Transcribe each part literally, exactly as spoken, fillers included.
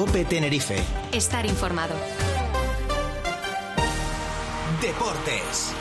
COPE Tenerife. Estar informado. Deportes.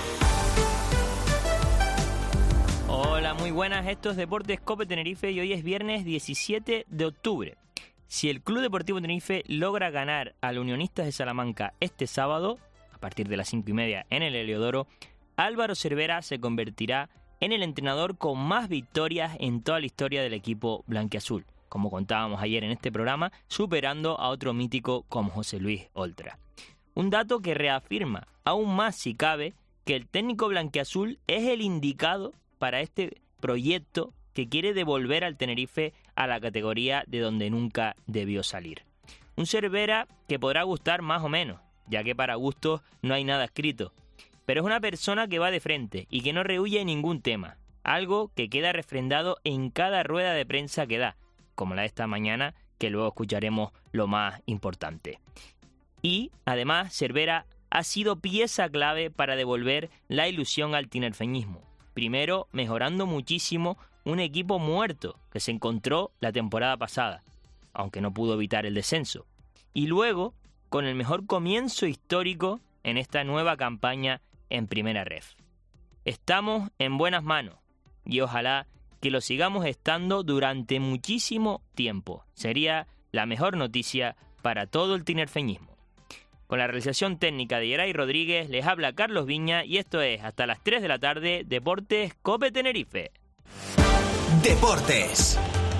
Hola, muy buenas, esto es Deportes COPE Tenerife y hoy es viernes diecisiete de octubre. Si el Club Deportivo Tenerife logra ganar al Unionistas de Salamanca este sábado, a partir de las cinco y media en el Heliodoro, Álvaro Cervera se convertirá en el entrenador con más victorias en toda la historia del equipo blanquiazul, como contábamos ayer en este programa, superando a otro mítico como José Luis Oltra. Un dato que reafirma, aún más si cabe, que el técnico blanquiazul es el indicado para este proyecto que quiere devolver al Tenerife a la categoría de donde nunca debió salir. Un Cervera que podrá gustar más o menos, ya que para gustos no hay nada escrito, pero es una persona que va de frente y que no rehúye ningún tema, algo que queda refrendado en cada rueda de prensa que da, como la de esta mañana, que luego escucharemos lo más importante. Y, además, Cervera ha sido pieza clave para devolver la ilusión al tinerfeñismo. Primero, mejorando muchísimo un equipo muerto que se encontró la temporada pasada, aunque no pudo evitar el descenso. Y luego, con el mejor comienzo histórico en esta nueva campaña en Primera Ref. Estamos en buenas manos y ojalá que lo sigamos estando durante muchísimo tiempo. Sería la mejor noticia para todo el tinerfeñismo. Con la realización técnica de Yeray Rodríguez, les habla Carlos Viña y esto es hasta las tres de la tarde, Deportes COPE Tenerife. Deportes.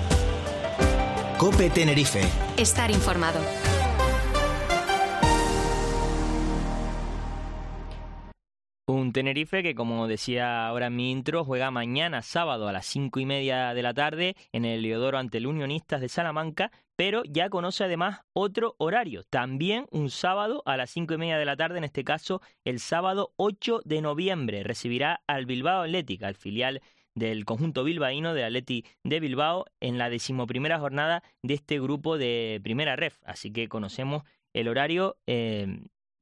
COPE Tenerife. Estar informado. Un Tenerife que, como decía ahora en mi intro, juega mañana sábado a las cinco y media de la tarde en el Heliodoro ante el Unionistas de Salamanca, pero ya conoce además otro horario, también un sábado a las cinco y media de la tarde, en este caso el sábado ocho de noviembre, recibirá al Bilbao Athletic, al filial del conjunto bilbaíno de Athletic de Bilbao, en la decimoprimera jornada de este grupo de Primera Ref, así que conocemos el horario, eh,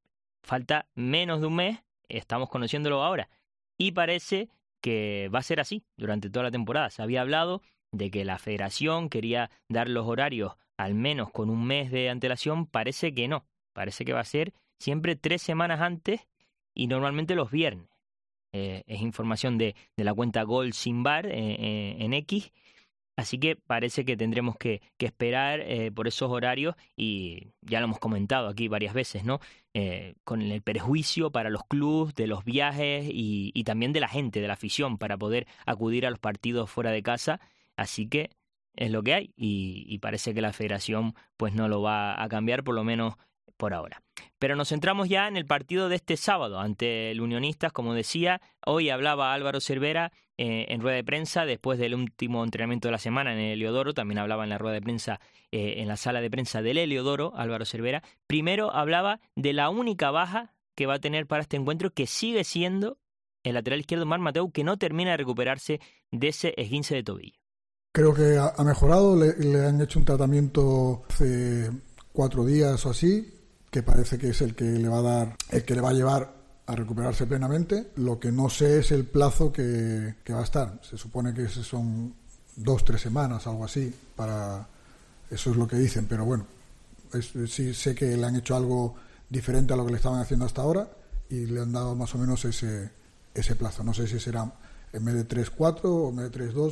falta menos de un mes, estamos conociéndolo ahora, y parece que va a ser así durante toda la temporada. Se había hablado de que la federación quería dar los horarios al menos con un mes de antelación, parece que no, parece que va a ser siempre tres semanas antes y normalmente los viernes. Eh, es información de, de la cuenta Gol Sin Bar eh, eh, en X, así que parece que tendremos que, que esperar eh, por esos horarios y ya lo hemos comentado aquí varias veces, ¿no? Eh, con el perjuicio para los clubes, de los viajes y, y también de la gente, de la afición, para poder acudir a los partidos fuera de casa. Así que es lo que hay y, y parece que la federación pues no lo va a cambiar, por lo menos por ahora. Pero nos centramos ya en el partido de este sábado ante el Unionistas, como decía. Hoy hablaba Álvaro Cervera eh, en rueda de prensa después del último entrenamiento de la semana en el Heliodoro. También hablaba en la rueda de prensa, eh, en la sala de prensa del Heliodoro, Álvaro Cervera. Primero hablaba de la única baja que va a tener para este encuentro, que sigue siendo el lateral izquierdo Marc Mateu, que no termina de recuperarse de ese esguince de tobillo. Creo que ha, ha mejorado, le, le han hecho un tratamiento hace cuatro días o así, que parece que es el que le va a dar, el que le va a llevar a recuperarse plenamente. Lo que no sé es el plazo que, que va a estar. Se supone que son dos, tres semanas, algo así, para eso es lo que dicen, pero bueno, es, sí sé que le han hecho algo diferente a lo que le estaban haciendo hasta ahora y le han dado más o menos ese, ese plazo. No sé si será en vez de tres cuatro o en vez de tres dos,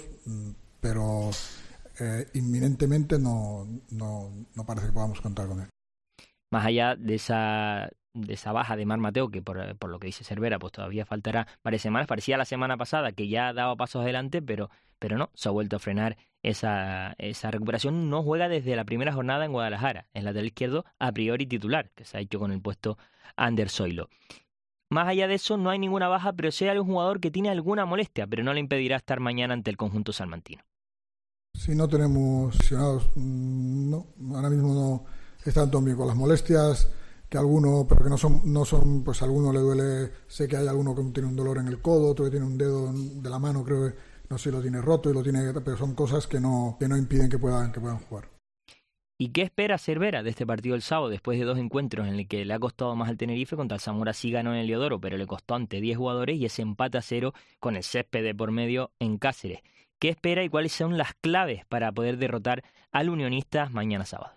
pero eh, inminentemente no, no, no parece que podamos contar con él. Más allá de esa de esa baja de Marc Mateu, que por, por lo que dice Cervera, pues todavía faltará varias semanas. Parecía la semana pasada que ya daba pasos adelante, pero, pero no, se ha vuelto a frenar esa, esa recuperación. No juega desde la primera jornada en Guadalajara, en lateral izquierdo a priori titular, que se ha hecho con el puesto Ander Zoilo. Más allá de eso, no hay ninguna baja, pero sí hay un jugador que tiene alguna molestia, pero no le impedirá estar mañana ante el conjunto salmantino. Si no tenemos lesionados, no, ahora mismo no están todos bien con las molestias, que alguno, pero que no son, no son, pues a alguno le duele, sé que hay alguno que tiene un dolor en el codo, otro que tiene un dedo de la mano, creo que, no sé si lo tiene roto y lo tiene, pero son cosas que no, que no impiden que puedan, que puedan jugar. ¿Y qué espera Cervera de este partido el sábado, después de dos encuentros en el que le ha costado más al Tenerife? Contra el Zamora sí ganó en el Heliodoro, pero le costó ante diez jugadores y ese empate a cero con el césped de por medio en Cáceres. ¿Qué espera y cuáles son las claves para poder derrotar al Unionistas mañana sábado?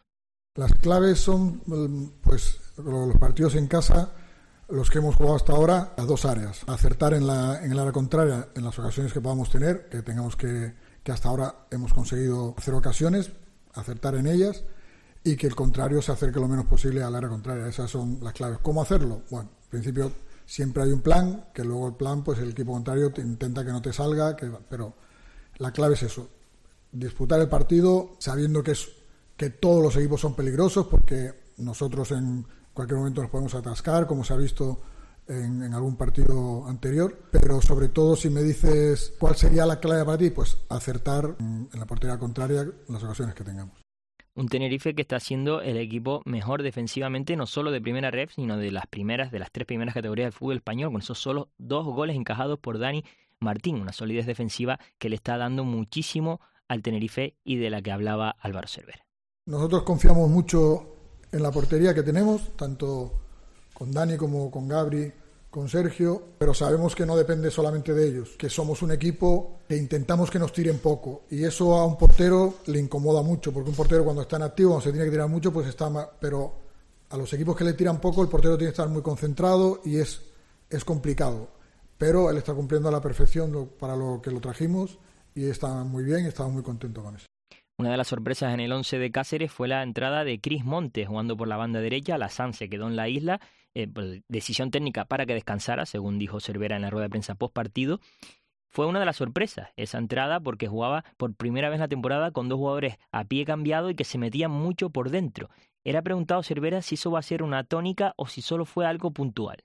Las claves son, pues, los partidos en casa, los que hemos jugado hasta ahora, las dos áreas. Acertar en, la, en el área contraria en las ocasiones que podamos tener, que tengamos que, que hasta ahora hemos conseguido hacer ocasiones, acertar en ellas, y que el contrario se acerque lo menos posible al área contraria. Esas son las claves. ¿Cómo hacerlo? Bueno, en principio siempre hay un plan, que luego el plan, pues el equipo contrario te intenta que no te salga, que, pero la clave es eso, disputar el partido sabiendo que, es, que todos los equipos son peligrosos, porque nosotros en cualquier momento nos podemos atascar, como se ha visto en, en algún partido anterior, pero sobre todo si me dices cuál sería la clave para ti, pues acertar en la portería contraria en las ocasiones que tengamos. Un Tenerife que está siendo el equipo mejor defensivamente, no solo de primera ref, sino de las primeras, de las tres primeras categorías del fútbol español, con esos solo dos goles encajados por Dani Martín, una solidez defensiva que le está dando muchísimo al Tenerife y de la que hablaba Álvaro Cervera. Nosotros confiamos mucho en la portería que tenemos, tanto con Dani como con Gabri, con Sergio, pero sabemos que no depende solamente de ellos, que somos un equipo que intentamos que nos tiren poco, y eso a un portero le incomoda mucho, porque un portero cuando está en activo, cuando se tiene que tirar mucho, pues está más, pero a los equipos que le tiran poco, el portero tiene que estar muy concentrado y es, es complicado, pero él está cumpliendo a la perfección lo, para lo que lo trajimos, y está muy bien y estamos muy contentos con eso. Una de las sorpresas en el once de Cáceres fue la entrada de Chris Montes jugando por la banda derecha. Lassán se quedó en la isla, eh, pues, decisión técnica para que descansara, según dijo Cervera en la rueda de prensa post partido. Fue una de las sorpresas esa entrada, porque jugaba por primera vez en la temporada con dos jugadores a pie cambiado y que se metían mucho por dentro. Era preguntado Cervera si eso va a ser una tónica o si solo fue algo puntual.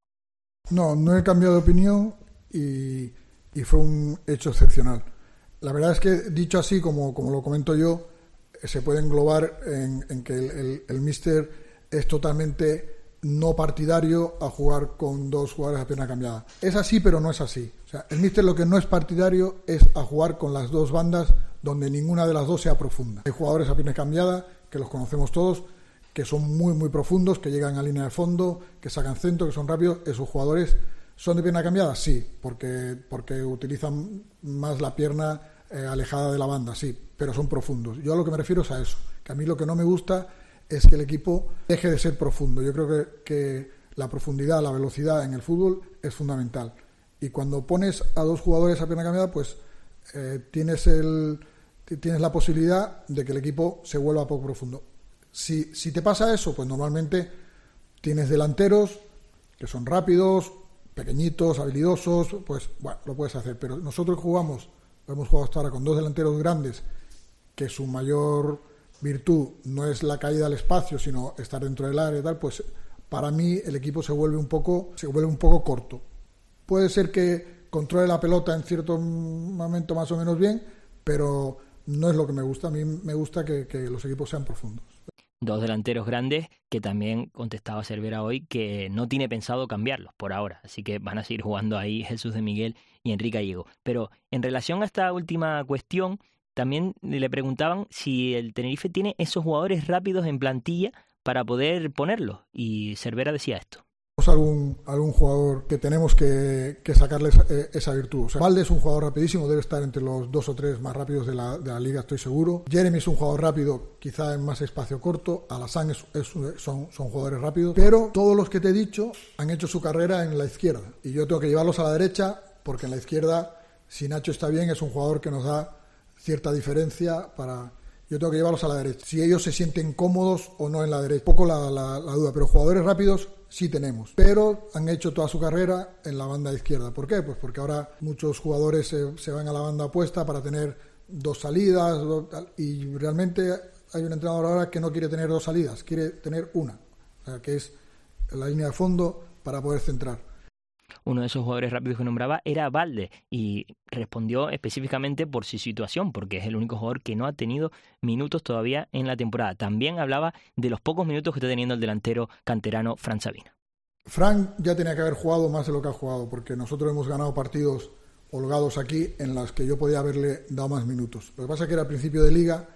No, no he cambiado de opinión y, y fue un hecho excepcional. La verdad es que, dicho así, como, como lo comento yo, se puede englobar en, en que el, el, el míster es totalmente no partidario a jugar con dos jugadores a pierna cambiada. Es así, pero no es así. O sea, el míster lo que no es partidario es a jugar con las dos bandas donde ninguna de las dos sea profunda. Hay jugadores a pierna cambiada, que los conocemos todos, que son muy, muy profundos, que llegan a línea de fondo, que sacan centro, que son rápidos. Esos jugadores son de pierna cambiada, sí, porque, porque utilizan más la pierna eh, alejada de la banda, sí, pero son profundos. Yo a lo que me refiero es a eso, que a mí lo que no me gusta es que el equipo deje de ser profundo. Yo creo que, que la profundidad, la velocidad en el fútbol es fundamental. Y cuando pones a dos jugadores a pierna cambiada, pues eh, tienes, el, tienes la posibilidad de que el equipo se vuelva poco profundo. Si, si te pasa eso, pues normalmente tienes delanteros que son rápidos, pequeñitos, habilidosos, pues bueno, lo puedes hacer. Pero nosotros jugamos, lo hemos jugado hasta ahora con dos delanteros grandes, que su mayor virtud no es la caída al espacio, sino estar dentro del área y tal, pues para mí el equipo se vuelve un poco, se vuelve un poco corto. Puede ser que controle la pelota en cierto momento más o menos bien, pero no es lo que me gusta. A mí me gusta que, que los equipos sean profundos. Dos delanteros grandes que también contestaba Cervera hoy que no tiene pensado cambiarlos por ahora, así que van a seguir jugando ahí Jesús de Miguel y Enrique Gallego. Pero en relación a esta última cuestión, también le preguntaban si el Tenerife tiene esos jugadores rápidos en plantilla para poder ponerlos, y Cervera decía esto. Algún, algún jugador que tenemos que, que sacarle esa, esa virtud. O sea, Valde es un jugador rapidísimo, debe estar entre los dos o tres más rápidos de la, de la liga, estoy seguro. Jeremy es un jugador rápido, quizá en más espacio corto. Alassane es, es, son, son jugadores rápidos. Pero todos los que te he dicho han hecho su carrera en la izquierda. Y yo tengo que llevarlos a la derecha, porque en la izquierda, si Nacho está bien, es un jugador que nos da cierta diferencia para... Yo tengo que llevarlos a la derecha. Si ellos se sienten cómodos o no en la derecha. Poco la, la, la duda, pero jugadores rápidos sí tenemos. Pero han hecho toda su carrera en la banda izquierda. ¿Por qué? Pues porque ahora muchos jugadores se, se van a la banda opuesta para tener dos salidas, dos, y realmente hay un entrenador ahora que no quiere tener dos salidas, quiere tener una, o sea, que es la línea de fondo para poder centrar. Uno de esos jugadores rápidos que nombraba era Valde, y respondió específicamente por su situación, porque es el único jugador que no ha tenido minutos todavía en la temporada. También hablaba de los pocos minutos que está teniendo el delantero canterano Fran Sabina. Fran ya tenía que haber jugado más de lo que ha jugado, porque nosotros hemos ganado partidos holgados aquí en los que yo podía haberle dado más minutos. Lo que pasa es que era principio de liga,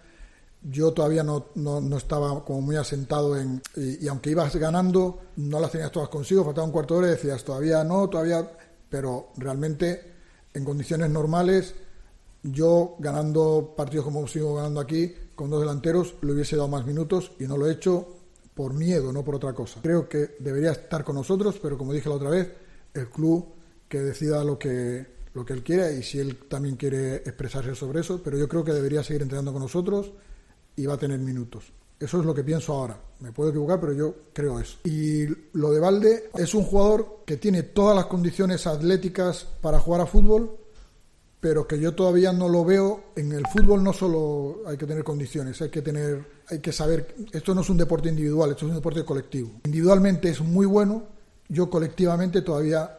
yo todavía no, no, no estaba como muy asentado en... Y, y aunque ibas ganando, no las tenías todas consigo, faltaba un cuarto de hora y decías, todavía no, todavía... Pero realmente, en condiciones normales, yo ganando partidos como sigo ganando aquí, con dos delanteros le hubiese dado más minutos y no lo he hecho por miedo, no por otra cosa. Creo que debería estar con nosotros, pero como dije la otra vez, el club que decida lo que, lo que él quiera y si él también quiere expresarse sobre eso, pero yo creo que debería seguir entrenando con nosotros y va a tener minutos. Eso es lo que pienso ahora. Me puedo equivocar, pero yo creo eso. Y lo de Balde es un jugador que tiene todas las condiciones atléticas para jugar a fútbol, pero que yo todavía no lo veo. En el fútbol no solo hay que tener condiciones, hay que tener, hay que saber, esto no es un deporte individual, esto es un deporte colectivo. Individualmente es muy bueno, yo colectivamente todavía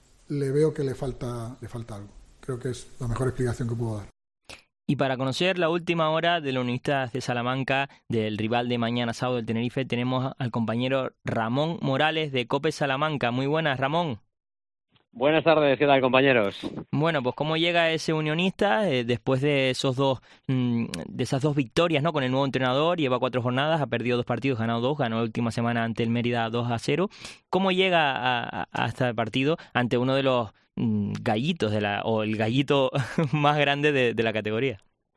le veo que le falta, le falta algo. Creo que es la mejor explicación que puedo dar. Y para conocer la última hora de los Unionistas de Salamanca, del rival de mañana sábado del Tenerife, tenemos al compañero Ramón Morales de COPE Salamanca. Muy buenas, Ramón. Buenas tardes, ¿qué tal, compañeros? Bueno, pues cómo llega ese Unionista eh, después de esos dos, mmm, de esas dos victorias, ¿no? Con el nuevo entrenador, lleva cuatro jornadas, ha perdido dos partidos, ganado dos, ganó la última semana ante el Mérida dos a cero. ¿Cómo llega a, a, a este partido ante uno de los mmm, gallitos de la, o el gallito más grande de, de la categoría?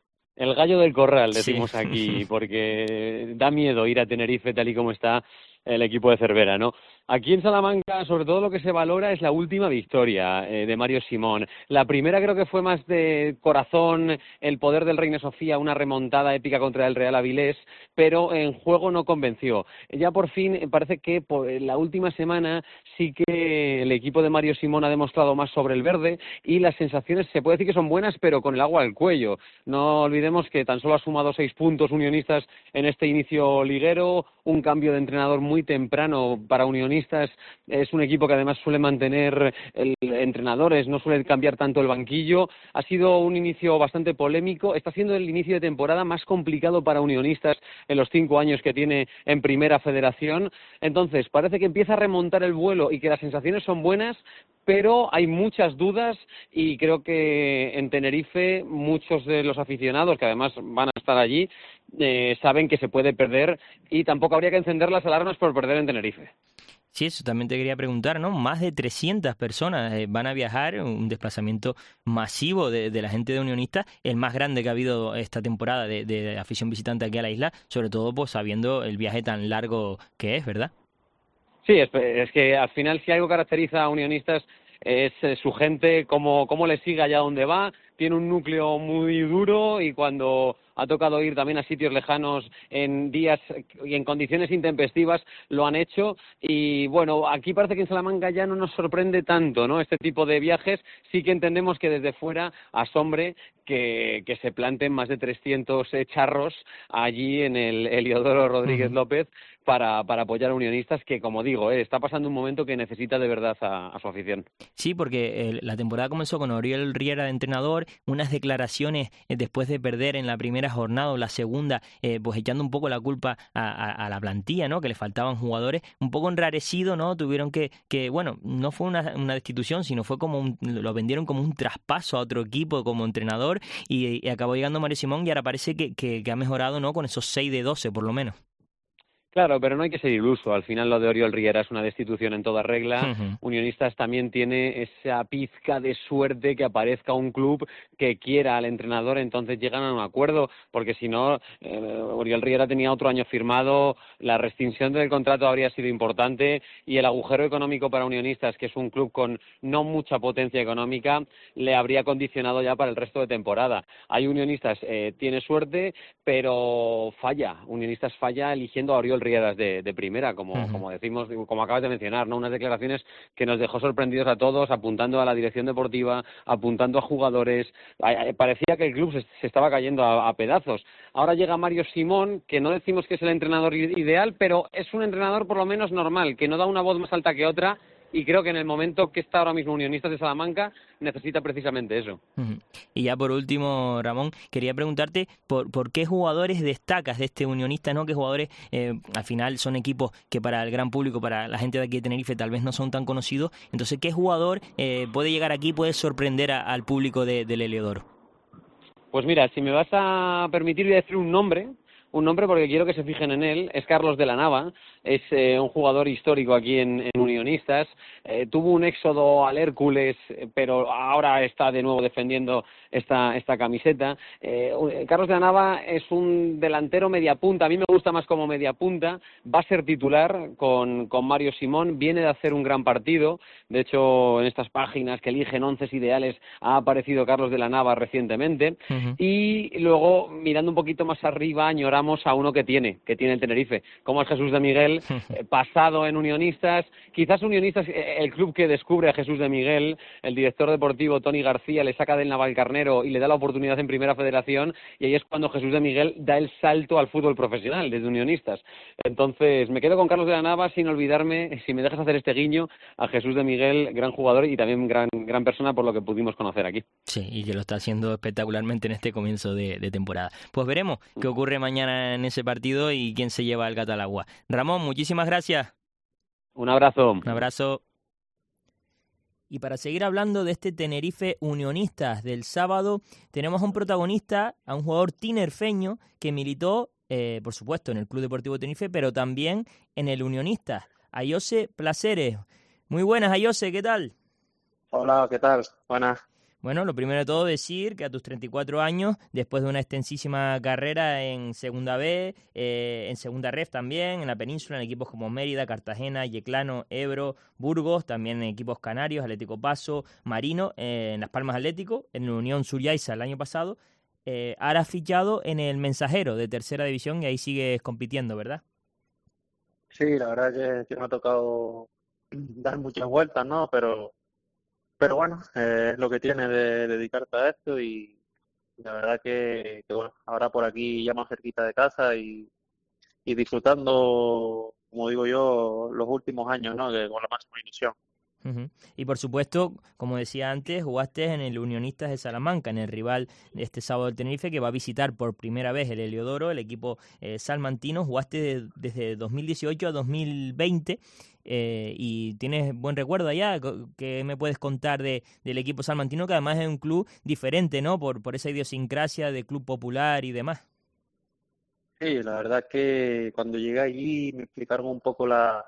El gallo del corral, decimos sí. aquí, porque da miedo ir a Tenerife tal y como está el equipo de Cervera, ¿no? Aquí en Salamanca, sobre todo lo que se valora es la última victoria eh, de Mario Simón. La primera creo que fue más de corazón, el poder del Reina Sofía, una remontada épica contra el Real Avilés, pero en juego no convenció. Ya por fin parece que por la última semana sí que el equipo de Mario Simón ha demostrado más sobre el verde y las sensaciones se puede decir que son buenas, pero con el agua al cuello. No olvidemos que tan solo ha sumado seis puntos Unionistas en este inicio liguero, un cambio de entrenador muy temprano para Unionistas. Es un equipo que además suele mantener el, entrenadores, no suele cambiar tanto el banquillo. Ha sido un inicio bastante polémico. Está siendo el inicio de temporada más complicado para Unionistas en los cinco años que tiene en Primera Federación. Entonces, parece que empieza a remontar el vuelo y que las sensaciones son buenas, pero hay muchas dudas y creo que en Tenerife muchos de los aficionados, que además van a estar allí, eh, saben que se puede perder y tampoco habría que encender las alarmas por perder en Tenerife. Sí, eso también te quería preguntar, ¿no? Más de trescientas personas eh, van a viajar, un desplazamiento masivo de, de la gente de Unionistas, el más grande que ha habido esta temporada de, de afición visitante aquí a la isla, sobre todo pues sabiendo el viaje tan largo que es, ¿verdad? Sí, es, es que al final si algo caracteriza a Unionistas es eh, su gente, cómo, cómo le sigue allá donde va. Tiene un núcleo muy duro y cuando ha tocado ir también a sitios lejanos en días y en condiciones intempestivas lo han hecho. Y bueno, aquí parece que en Salamanca ya no nos sorprende tanto, ¿no? Este tipo de viajes. Sí que entendemos que desde fuera asombre que, que se planten más de trescientos charros allí en el Heliodoro Rodríguez uh-huh. López para, para apoyar a Unionistas, que como digo, eh, está pasando un momento que necesita de verdad a, a su afición. Sí, porque eh, la temporada comenzó con Oriol Riera de entrenador, unas declaraciones eh, después de perder en la primera jornada o la segunda, eh, pues echando un poco la culpa a, a, a la plantilla, ¿no? Que le faltaban jugadores, un poco enrarecido, ¿no? Tuvieron que, que bueno, no fue una, una destitución, sino fue como un, lo vendieron como un traspaso a otro equipo como entrenador y, y acabó llegando Mario Simón y ahora parece que, que, que ha mejorado, ¿no? Con esos seis de doce por lo menos. Claro, pero no hay que ser iluso. Al final lo de Oriol Riera es una destitución en toda regla. Uh-huh. Unionistas también tiene esa pizca de suerte que aparezca un club que quiera al entrenador, entonces llegan a un acuerdo, porque si no, eh, Oriol Riera tenía otro año firmado, la rescisión del contrato habría sido importante y el agujero económico para Unionistas, que es un club con no mucha potencia económica, le habría condicionado ya para el resto de temporada. Hay Unionistas, eh, tiene suerte, pero falla. Unionistas falla eligiendo a Oriol Rieras de, de primera, como, uh-huh. como decimos, como acabas de mencionar, ¿no? Unas declaraciones que nos dejó sorprendidos a todos, apuntando a la dirección deportiva, apuntando a jugadores. Parecía que el club se, se estaba cayendo a, a pedazos. Ahora llega Mario Simón, que no decimos que es el entrenador ideal, pero es un entrenador por lo menos normal, que no da una voz más alta que otra. Y creo que en el momento que está ahora mismo Unionistas de Salamanca necesita precisamente eso. Uh-huh. Y ya por último, Ramón, quería preguntarte por, por qué jugadores destacas de este Unionista, ¿no? Que jugadores, eh, al final son equipos que para el gran público, para la gente de aquí de Tenerife tal vez no son tan conocidos. Entonces, ¿qué jugador eh, puede llegar aquí y puede sorprender a, al público de, del Heliodoro? Pues mira, si me vas a permitir voy a decir un nombre... Un nombre porque quiero que se fijen en él, es Carlos de la Nava, es eh, un jugador histórico aquí en, en Unionistas, eh, tuvo un éxodo al Hércules, pero ahora está de nuevo defendiendo esta, esta camiseta. Eh, Carlos de la Nava es un delantero media punta, a mí me gusta más como media punta, va a ser titular con, con Mario Simón, viene de hacer un gran partido, de hecho en estas páginas que eligen once ideales ha aparecido Carlos de la Nava recientemente, uh-huh. Y luego mirando un poquito más arriba añoramos a uno que tiene, que tiene el Tenerife, como es Jesús de Miguel, eh, pasado en Unionistas, quizás Unionistas, eh, el club que descubre a Jesús de Miguel, el director deportivo Tony García le saca del Navalcarnero y le da la oportunidad en Primera Federación, y ahí es cuando Jesús de Miguel da el salto al fútbol profesional desde Unionistas. Entonces me quedo con Carlos de la Nava sin olvidarme, si me dejas hacer este guiño, a Jesús de Miguel, gran jugador y también gran, gran persona por lo que pudimos conocer aquí. Sí, y que lo está haciendo espectacularmente en este comienzo de, de temporada. Pues veremos qué ocurre mañana en ese partido y quién se lleva el gato al agua. Ramón, muchísimas gracias. Un abrazo. Un abrazo. Y para seguir hablando de este Tenerife Unionistas del sábado, tenemos a un protagonista, a un jugador tinerfeño que militó, eh, por supuesto, en el Club Deportivo Tenerife, pero también en el Unionistas. Ayose Placeres. Muy buenas, Ayose, ¿qué tal? Hola, ¿qué tal? Buenas. Bueno, lo primero de todo decir que a tus treinta y cuatro años, después de una extensísima carrera en Segunda B, eh, en Segunda Ref también, en la península, en equipos como Mérida, Cartagena, Yeclano, Ebro, Burgos, también en equipos canarios, Atlético Paso, Marino, eh, en Las Palmas Atlético, en la Unión Suriaiza el año pasado, eh, ahora has fichado en el Mensajero de Tercera División y ahí sigues compitiendo, ¿verdad? Sí, la verdad que, que me ha tocado dar muchas vueltas, ¿no? Pero... Pero bueno, eh, es lo que tiene de, de dedicarte a esto y la verdad que, que bueno, ahora por aquí ya más cerquita de casa y, y disfrutando, como digo yo, los últimos años, ¿no? Que con la máxima ilusión. Uh-huh. Y por supuesto, como decía antes, jugaste en el Unionistas de Salamanca, en el rival de este sábado del Tenerife, que va a visitar por primera vez el Heliodoro, el equipo eh, salmantino. Jugaste de, desde dos mil dieciocho a dos mil veinte eh, y tienes buen recuerdo allá. ¿Qué me puedes contar de, del equipo salmantino, que además es un club diferente, ¿no? Por, por esa idiosincrasia de club popular y demás. Sí, la verdad que cuando llegué allí me explicaron un poco la...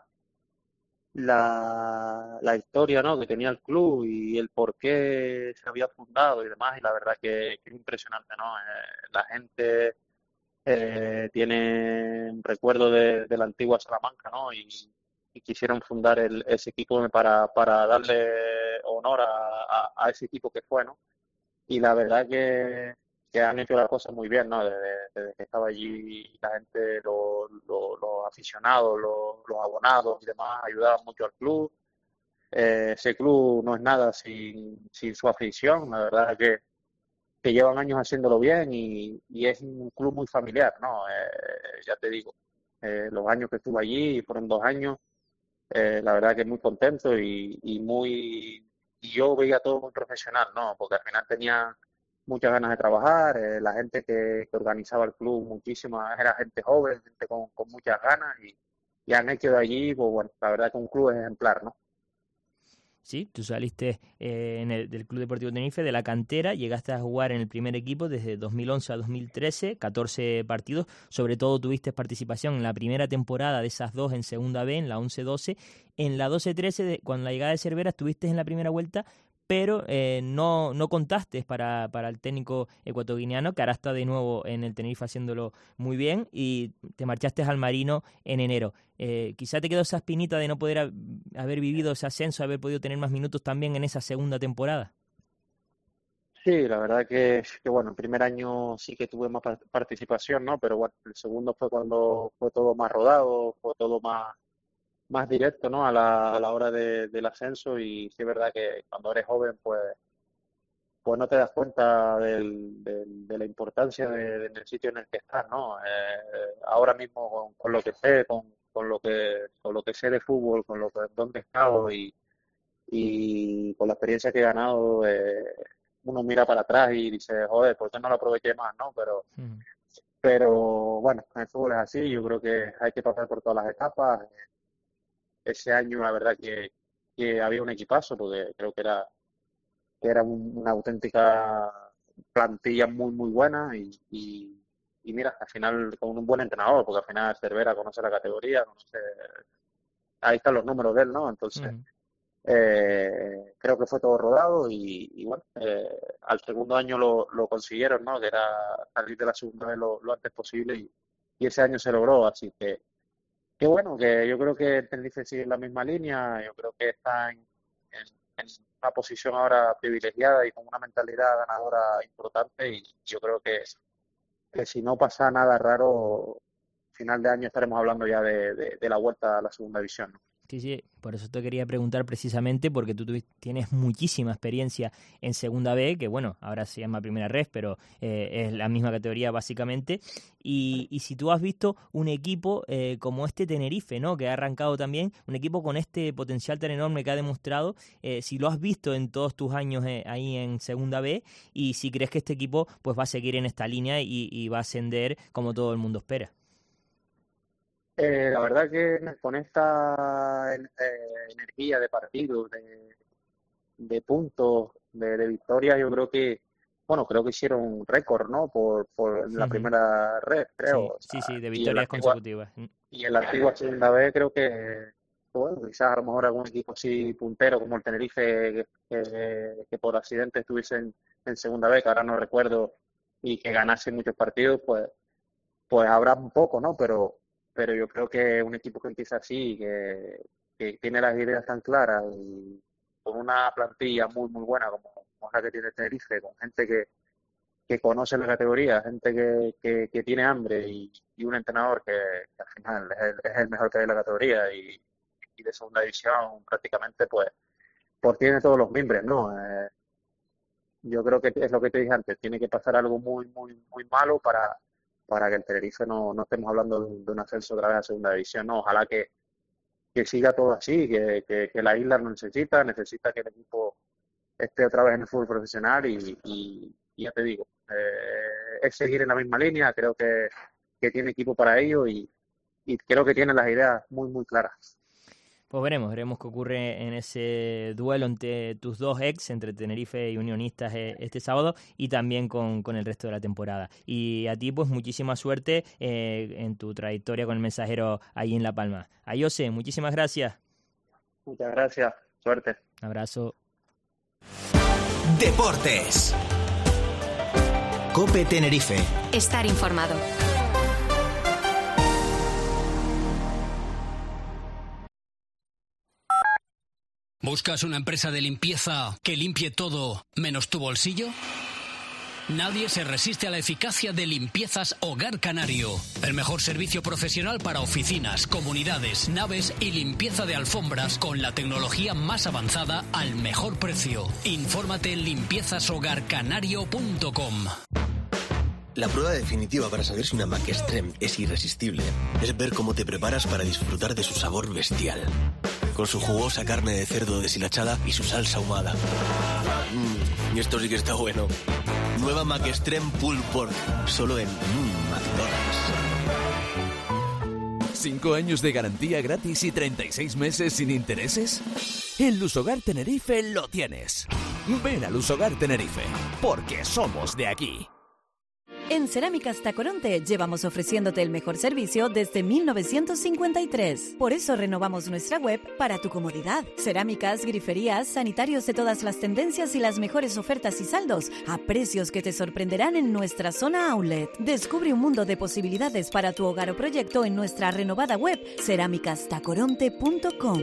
La, la historia, ¿no?, que tenía el club y el por qué se había fundado y demás, y la verdad que, que es impresionante, ¿no? Eh, la gente eh, tiene un recuerdo de, de la antigua Salamanca, ¿no? Y, y quisieron fundar el, ese equipo para, para darle honor a, a, a ese equipo que fue, ¿no? Y la verdad que que han hecho las cosas muy bien, ¿no? Desde, desde que estaba allí la gente, los lo, lo aficionados, los, los abonados y demás ayudaban mucho al club. Eh, ese club no es nada sin, sin su afición, la verdad que, que llevan años haciéndolo bien y, y es un club muy familiar, ¿no? Eh, ya te digo, eh, los años que estuve allí, fueron dos años, eh, la verdad que muy contento y, y muy... Y yo veía todo muy profesional, ¿no? Porque al final tenía muchas ganas de trabajar, eh, la gente que, que organizaba el club muchísimo era gente joven, gente con, con muchas ganas y, y han hecho de allí, pues bueno, la verdad que un club es ejemplar, ¿no? Sí, tú saliste eh, en el, del Club Deportivo Tenerife, de la cantera, llegaste a jugar en el primer equipo desde dos mil once a dos mil trece, catorce partidos, sobre todo tuviste participación en la primera temporada de esas dos en Segunda B, en la once doce, en la doce trece, con la llegada de Cervera, estuviste en la primera vuelta, pero eh, no, no contaste para, para el técnico ecuatoguineano, que ahora está de nuevo en el Tenerife haciéndolo muy bien, y te marchaste al Marino en enero. Eh, quizá te quedó esa espinita de no poder ha, haber vivido ese ascenso, haber podido tener más minutos también en esa segunda temporada. Sí, la verdad que, que bueno, el primer año sí que tuve más participación, ¿no? Pero bueno, el segundo fue cuando fue todo más rodado, fue todo más más directo, ¿no? A la, a la hora de, del ascenso y sí es verdad que cuando eres joven pues pues no te das cuenta del, del, de la importancia de, del sitio en el que estás, ¿no? Eh, ahora mismo con, con lo que sé, con, con lo que con lo que sé de fútbol, con lo que dónde he estado y, y con la experiencia que he ganado, eh, uno mira para atrás y dice, joder, ¿por qué no lo aproveché más, no? Pero mm. pero bueno, el fútbol es así, yo creo que hay que pasar por todas las etapas. Ese año la verdad que, que había un equipazo porque creo que era que era un, una auténtica plantilla muy muy buena y, y, y mira, al final con un buen entrenador, porque al final Cervera conoce la categoría, conoce, ahí están los números de él, ¿no? Entonces, uh-huh. eh, creo que fue todo rodado y, y bueno, eh, al segundo año lo, lo consiguieron, ¿no? Que era salir de la segunda vez lo, lo antes posible y, y ese año se logró, así que qué bueno, que yo creo que el Tenerife sigue en la misma línea, yo creo que está en, en, en una posición ahora privilegiada y con una mentalidad ganadora importante y yo creo que, que si no pasa nada raro, final de año estaremos hablando ya de, de, de la vuelta a la segunda división, ¿no? Sí, sí, por eso te quería preguntar precisamente, porque tú tienes muchísima experiencia en Segunda B, que bueno, ahora se llama Primera Ref, pero eh, es la misma categoría básicamente, y, y si tú has visto un equipo eh, como este Tenerife, ¿no?, que ha arrancado también, un equipo con este potencial tan enorme que ha demostrado, eh, si lo has visto en todos tus años eh, ahí en Segunda B, y si crees que este equipo pues va a seguir en esta línea y, y va a ascender como todo el mundo espera. Eh, la verdad que con esta eh, energía de partidos, de, de puntos, de, de victorias, yo creo que, bueno, creo que hicieron un récord, ¿no? Por, por la uh-huh. primera red, creo. Sí, o sea, sí, sí, de victorias consecutivas. Y en la antigua segunda vez creo que, bueno, quizás a lo mejor algún equipo así puntero como el Tenerife, que, que, que por accidente estuviese en, en segunda vez, que ahora no recuerdo, y que ganase muchos partidos, pues, pues habrá un poco, ¿no? Pero pero yo creo que un equipo que empieza así, que, que tiene las ideas tan claras y con una plantilla muy muy buena como, como la que tiene Tenerife, con gente que, que conoce la categoría, gente que, que, que tiene hambre y, y un entrenador que, que al final es el, es el mejor que hay en la categoría y, y de segunda división prácticamente pues, pues tiene todos los mimbres, ¿no? Eh, yo creo que es lo que te dije antes, tiene que pasar algo muy muy muy malo para para que el Tenerife no, no estemos hablando de un ascenso otra vez a segunda división, no, ojalá que, que siga todo así, que, que, que la isla lo necesita, necesita que el equipo esté otra vez en el fútbol profesional y, y, y ya te digo, eh, es seguir en la misma línea, creo que, que tiene equipo para ello y, y creo que tiene las ideas muy muy claras. Pues veremos, veremos qué ocurre en ese duelo entre tus dos ex, entre Tenerife y Unionistas este sábado y también con, con el resto de la temporada. Y a ti pues muchísima suerte eh, en tu trayectoria con el Mensajero ahí en La Palma. A Jose, muchísimas gracias. Muchas gracias, suerte. Un abrazo. Deportes. COPE Tenerife. Estar informado. ¿Buscas una empresa de limpieza que limpie todo menos tu bolsillo? Nadie se resiste a la eficacia de Limpiezas Hogar Canario. El mejor servicio profesional para oficinas, comunidades, naves y limpieza de alfombras con la tecnología más avanzada al mejor precio. Infórmate en limpiezas hogar canario punto com. La prueba definitiva para saber si una Mac Extreme es irresistible es ver cómo te preparas para disfrutar de su sabor bestial. Con su jugosa carne de cerdo deshilachada y su salsa ahumada. Mmm, y esto sí que está bueno. Nueva Mac Extreme Pulled Pork, solo en mmm, McDonald's. ¿Cinco años de garantía gratis y treinta y seis meses sin intereses? En Lusogar Tenerife lo tienes. Ven a Lusogar Tenerife, porque somos de aquí. En Cerámicas Tacoronte llevamos ofreciéndote el mejor servicio desde mil novecientos cincuenta y tres. Por eso renovamos nuestra web para tu comodidad. Cerámicas, griferías, sanitarios de todas las tendencias y las mejores ofertas y saldos a precios que te sorprenderán en nuestra zona outlet. Descubre un mundo de posibilidades para tu hogar o proyecto en nuestra renovada web cerámicas tacoronte punto com.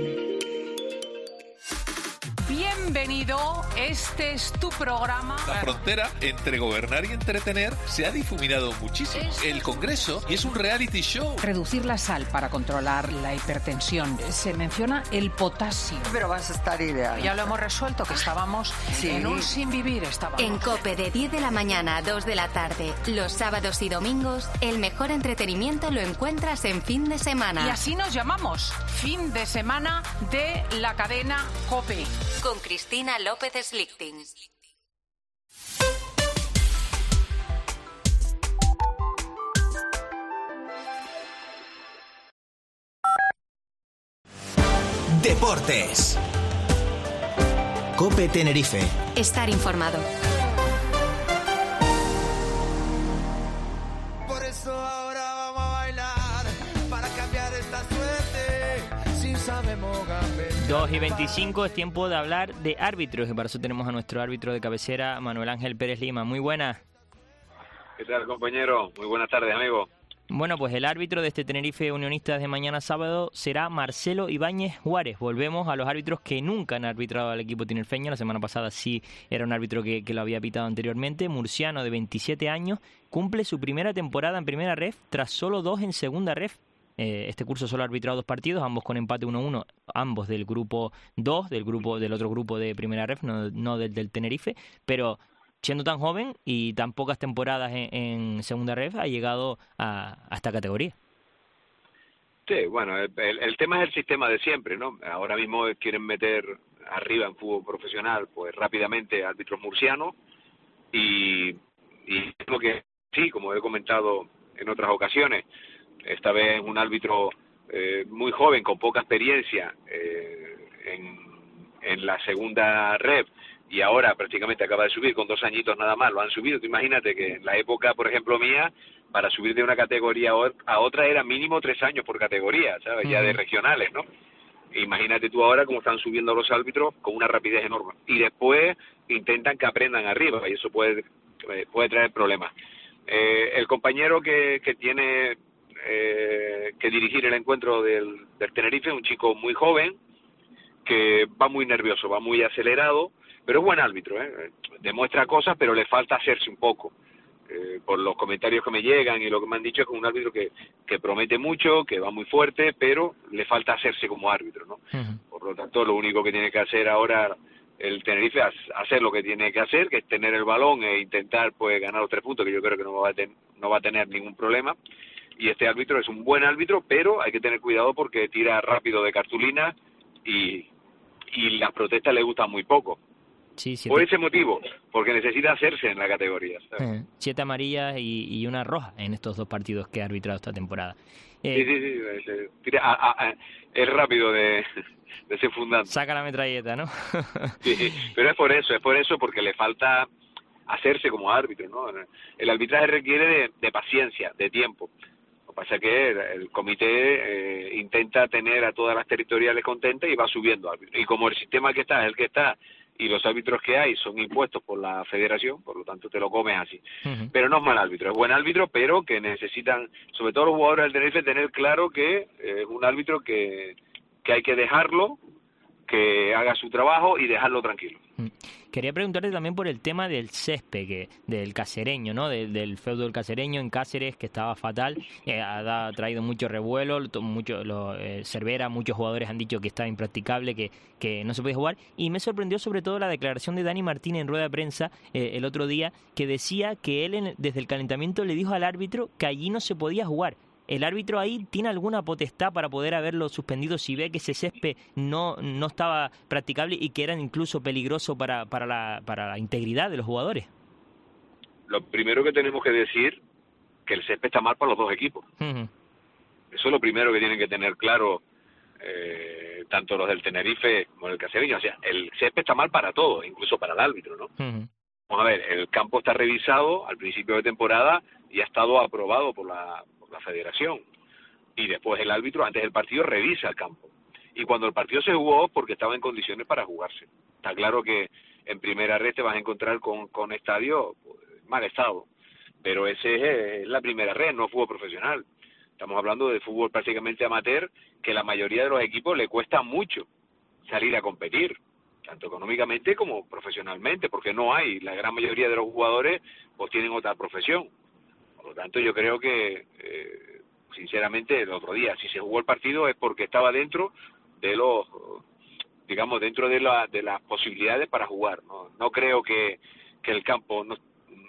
Bienvenido, este es tu programa. La frontera entre gobernar y entretener se ha difuminado muchísimo. El Congreso es un reality show. Reducir la sal para controlar la hipertensión. Se menciona el potasio. Pero vas a estar ideal. Ya lo hemos resuelto, que estábamos sí. en un sin vivir. Estábamos. En COPE de diez de la mañana a dos de la tarde, los sábados y domingos, el mejor entretenimiento lo encuentras en Fin de Semana. Y así nos llamamos, Fin de Semana de la cadena COPE. Con Cristina López Slichting. Deportes. COPE Tenerife. Estar informado. Por eso sabemos gambetear. dos y veinticinco es tiempo de hablar de árbitros y para eso tenemos a nuestro árbitro de cabecera, Manuel Ángel Pérez Lima. Muy buenas. ¿Qué tal, compañero? Muy buenas tardes, amigo. Bueno, pues el árbitro de este Tenerife Unionistas de mañana sábado será Marcelo Ibáñez Juárez. Volvemos a los árbitros que nunca han arbitrado al equipo tinerfeño. La semana pasada sí era un árbitro que, que lo había pitado anteriormente. Murciano, de veintisiete años, cumple su primera temporada en primera ref tras solo dos en segunda ref. Eh, este curso solo ha arbitrado dos partidos, ambos con empate uno uno, ambos del grupo dos, del grupo del otro grupo de primera ref, no, no del, del Tenerife, pero siendo tan joven y tan pocas temporadas en, en segunda ref, ha llegado a, a esta categoría. Sí, bueno, el, el, el tema es el sistema de siempre, ¿no? Ahora mismo quieren meter arriba en fútbol profesional, pues rápidamente árbitros murcianos y, y lo que sí, como he comentado en otras ocasiones, esta vez un árbitro eh, muy joven, con poca experiencia eh, en, en la segunda ref, y ahora prácticamente acaba de subir con dos añitos nada más, lo han subido. Tú imagínate que en la época, por ejemplo, mía, para subir de una categoría a otra era mínimo tres años por categoría, ¿sabes? Ya de regionales, ¿no? Imagínate tú ahora cómo están subiendo los árbitros con una rapidez enorme. Y después intentan que aprendan arriba, y eso puede, puede traer problemas. Eh, el compañero que, que tiene eh, que dirigir el encuentro del, del Tenerife, un chico muy joven, que va muy nervioso, va muy acelerado, pero es buen árbitro, ¿eh? Demuestra cosas, pero le falta hacerse un poco. Eh, por los comentarios que me llegan y lo que me han dicho, es que es un árbitro que, que promete mucho, que va muy fuerte, pero le falta hacerse como árbitro, ¿no? Uh-huh. Por lo tanto, lo único que tiene que hacer ahora el Tenerife es hacer lo que tiene que hacer, que es tener el balón e intentar pues ganar los tres puntos, que yo creo que no va a, ten, no va a tener ningún problema. Y este árbitro es un buen árbitro, pero hay que tener cuidado porque tira rápido de cartulina y, y las protestas le gustan muy poco. Sí, siete... Por ese motivo, porque necesita hacerse en la categoría, ¿sabes? Eh, siete amarillas y, y una roja en estos dos partidos que ha arbitrado esta temporada. Eh, sí, sí, sí, tira, a, a, a, es rápido de, de ser fundante. Saca la metralleta, ¿no? Sí, sí, pero es por eso, es por eso, porque le falta hacerse como árbitro, ¿no? El arbitraje requiere de, de paciencia, de tiempo. Lo que pasa es que el, el comité eh, intenta tener a todas las territoriales contentas y va subiendo árbitros. Y como el sistema que está es el que está, y los árbitros que hay son impuestos por la federación, por lo tanto te lo comes así. Uh-huh. Pero no es mal árbitro, es buen árbitro, pero que necesitan, sobre todo los jugadores del Tenerife, tener claro que es un árbitro que, que hay que dejarlo, que haga su trabajo y dejarlo tranquilo. Quería preguntarte también por el tema del césped, que, del casereño, ¿no? Del, del feudo del casereño en Cáceres, que estaba fatal, eh, ha, ha traído mucho revuelo, mucho, lo, eh, Cervera, muchos jugadores han dicho que estaba impracticable, que, que no se podía jugar, y me sorprendió sobre todo la declaración de Dani Martín en rueda de prensa eh, el otro día, que decía que él en, desde el calentamiento le dijo al árbitro que allí no se podía jugar. ¿El árbitro ahí tiene alguna potestad para poder haberlo suspendido si ve que ese césped no, no estaba practicable y que era incluso peligroso para, para, la, para la integridad de los jugadores? Lo primero que tenemos que decir que el césped está mal para los dos equipos. Uh-huh. Eso es lo primero que tienen que tener claro eh, tanto los del Tenerife como el Cacereño. O sea, el césped está mal para todos, incluso para el árbitro, ¿no? Uh-huh. Vamos a ver, el campo está revisado al principio de temporada y ha estado aprobado por la... la federación, y después el árbitro antes del partido revisa el campo, y cuando el partido se jugó porque estaba en condiciones para jugarse. Está claro que en primera red te vas a encontrar con, con estadio pues, mal estado, pero ese es la primera red, no fútbol profesional. Estamos hablando de fútbol prácticamente amateur, que la mayoría de los equipos le cuesta mucho salir a competir, tanto económicamente como profesionalmente, porque no hay, la gran mayoría de los jugadores pues tienen otra profesión. Por lo tanto, yo creo que, eh, sinceramente, el otro día, si se jugó el partido es porque estaba dentro de los, digamos, dentro de, la, de las posibilidades para jugar. No, no creo que, que el campo no,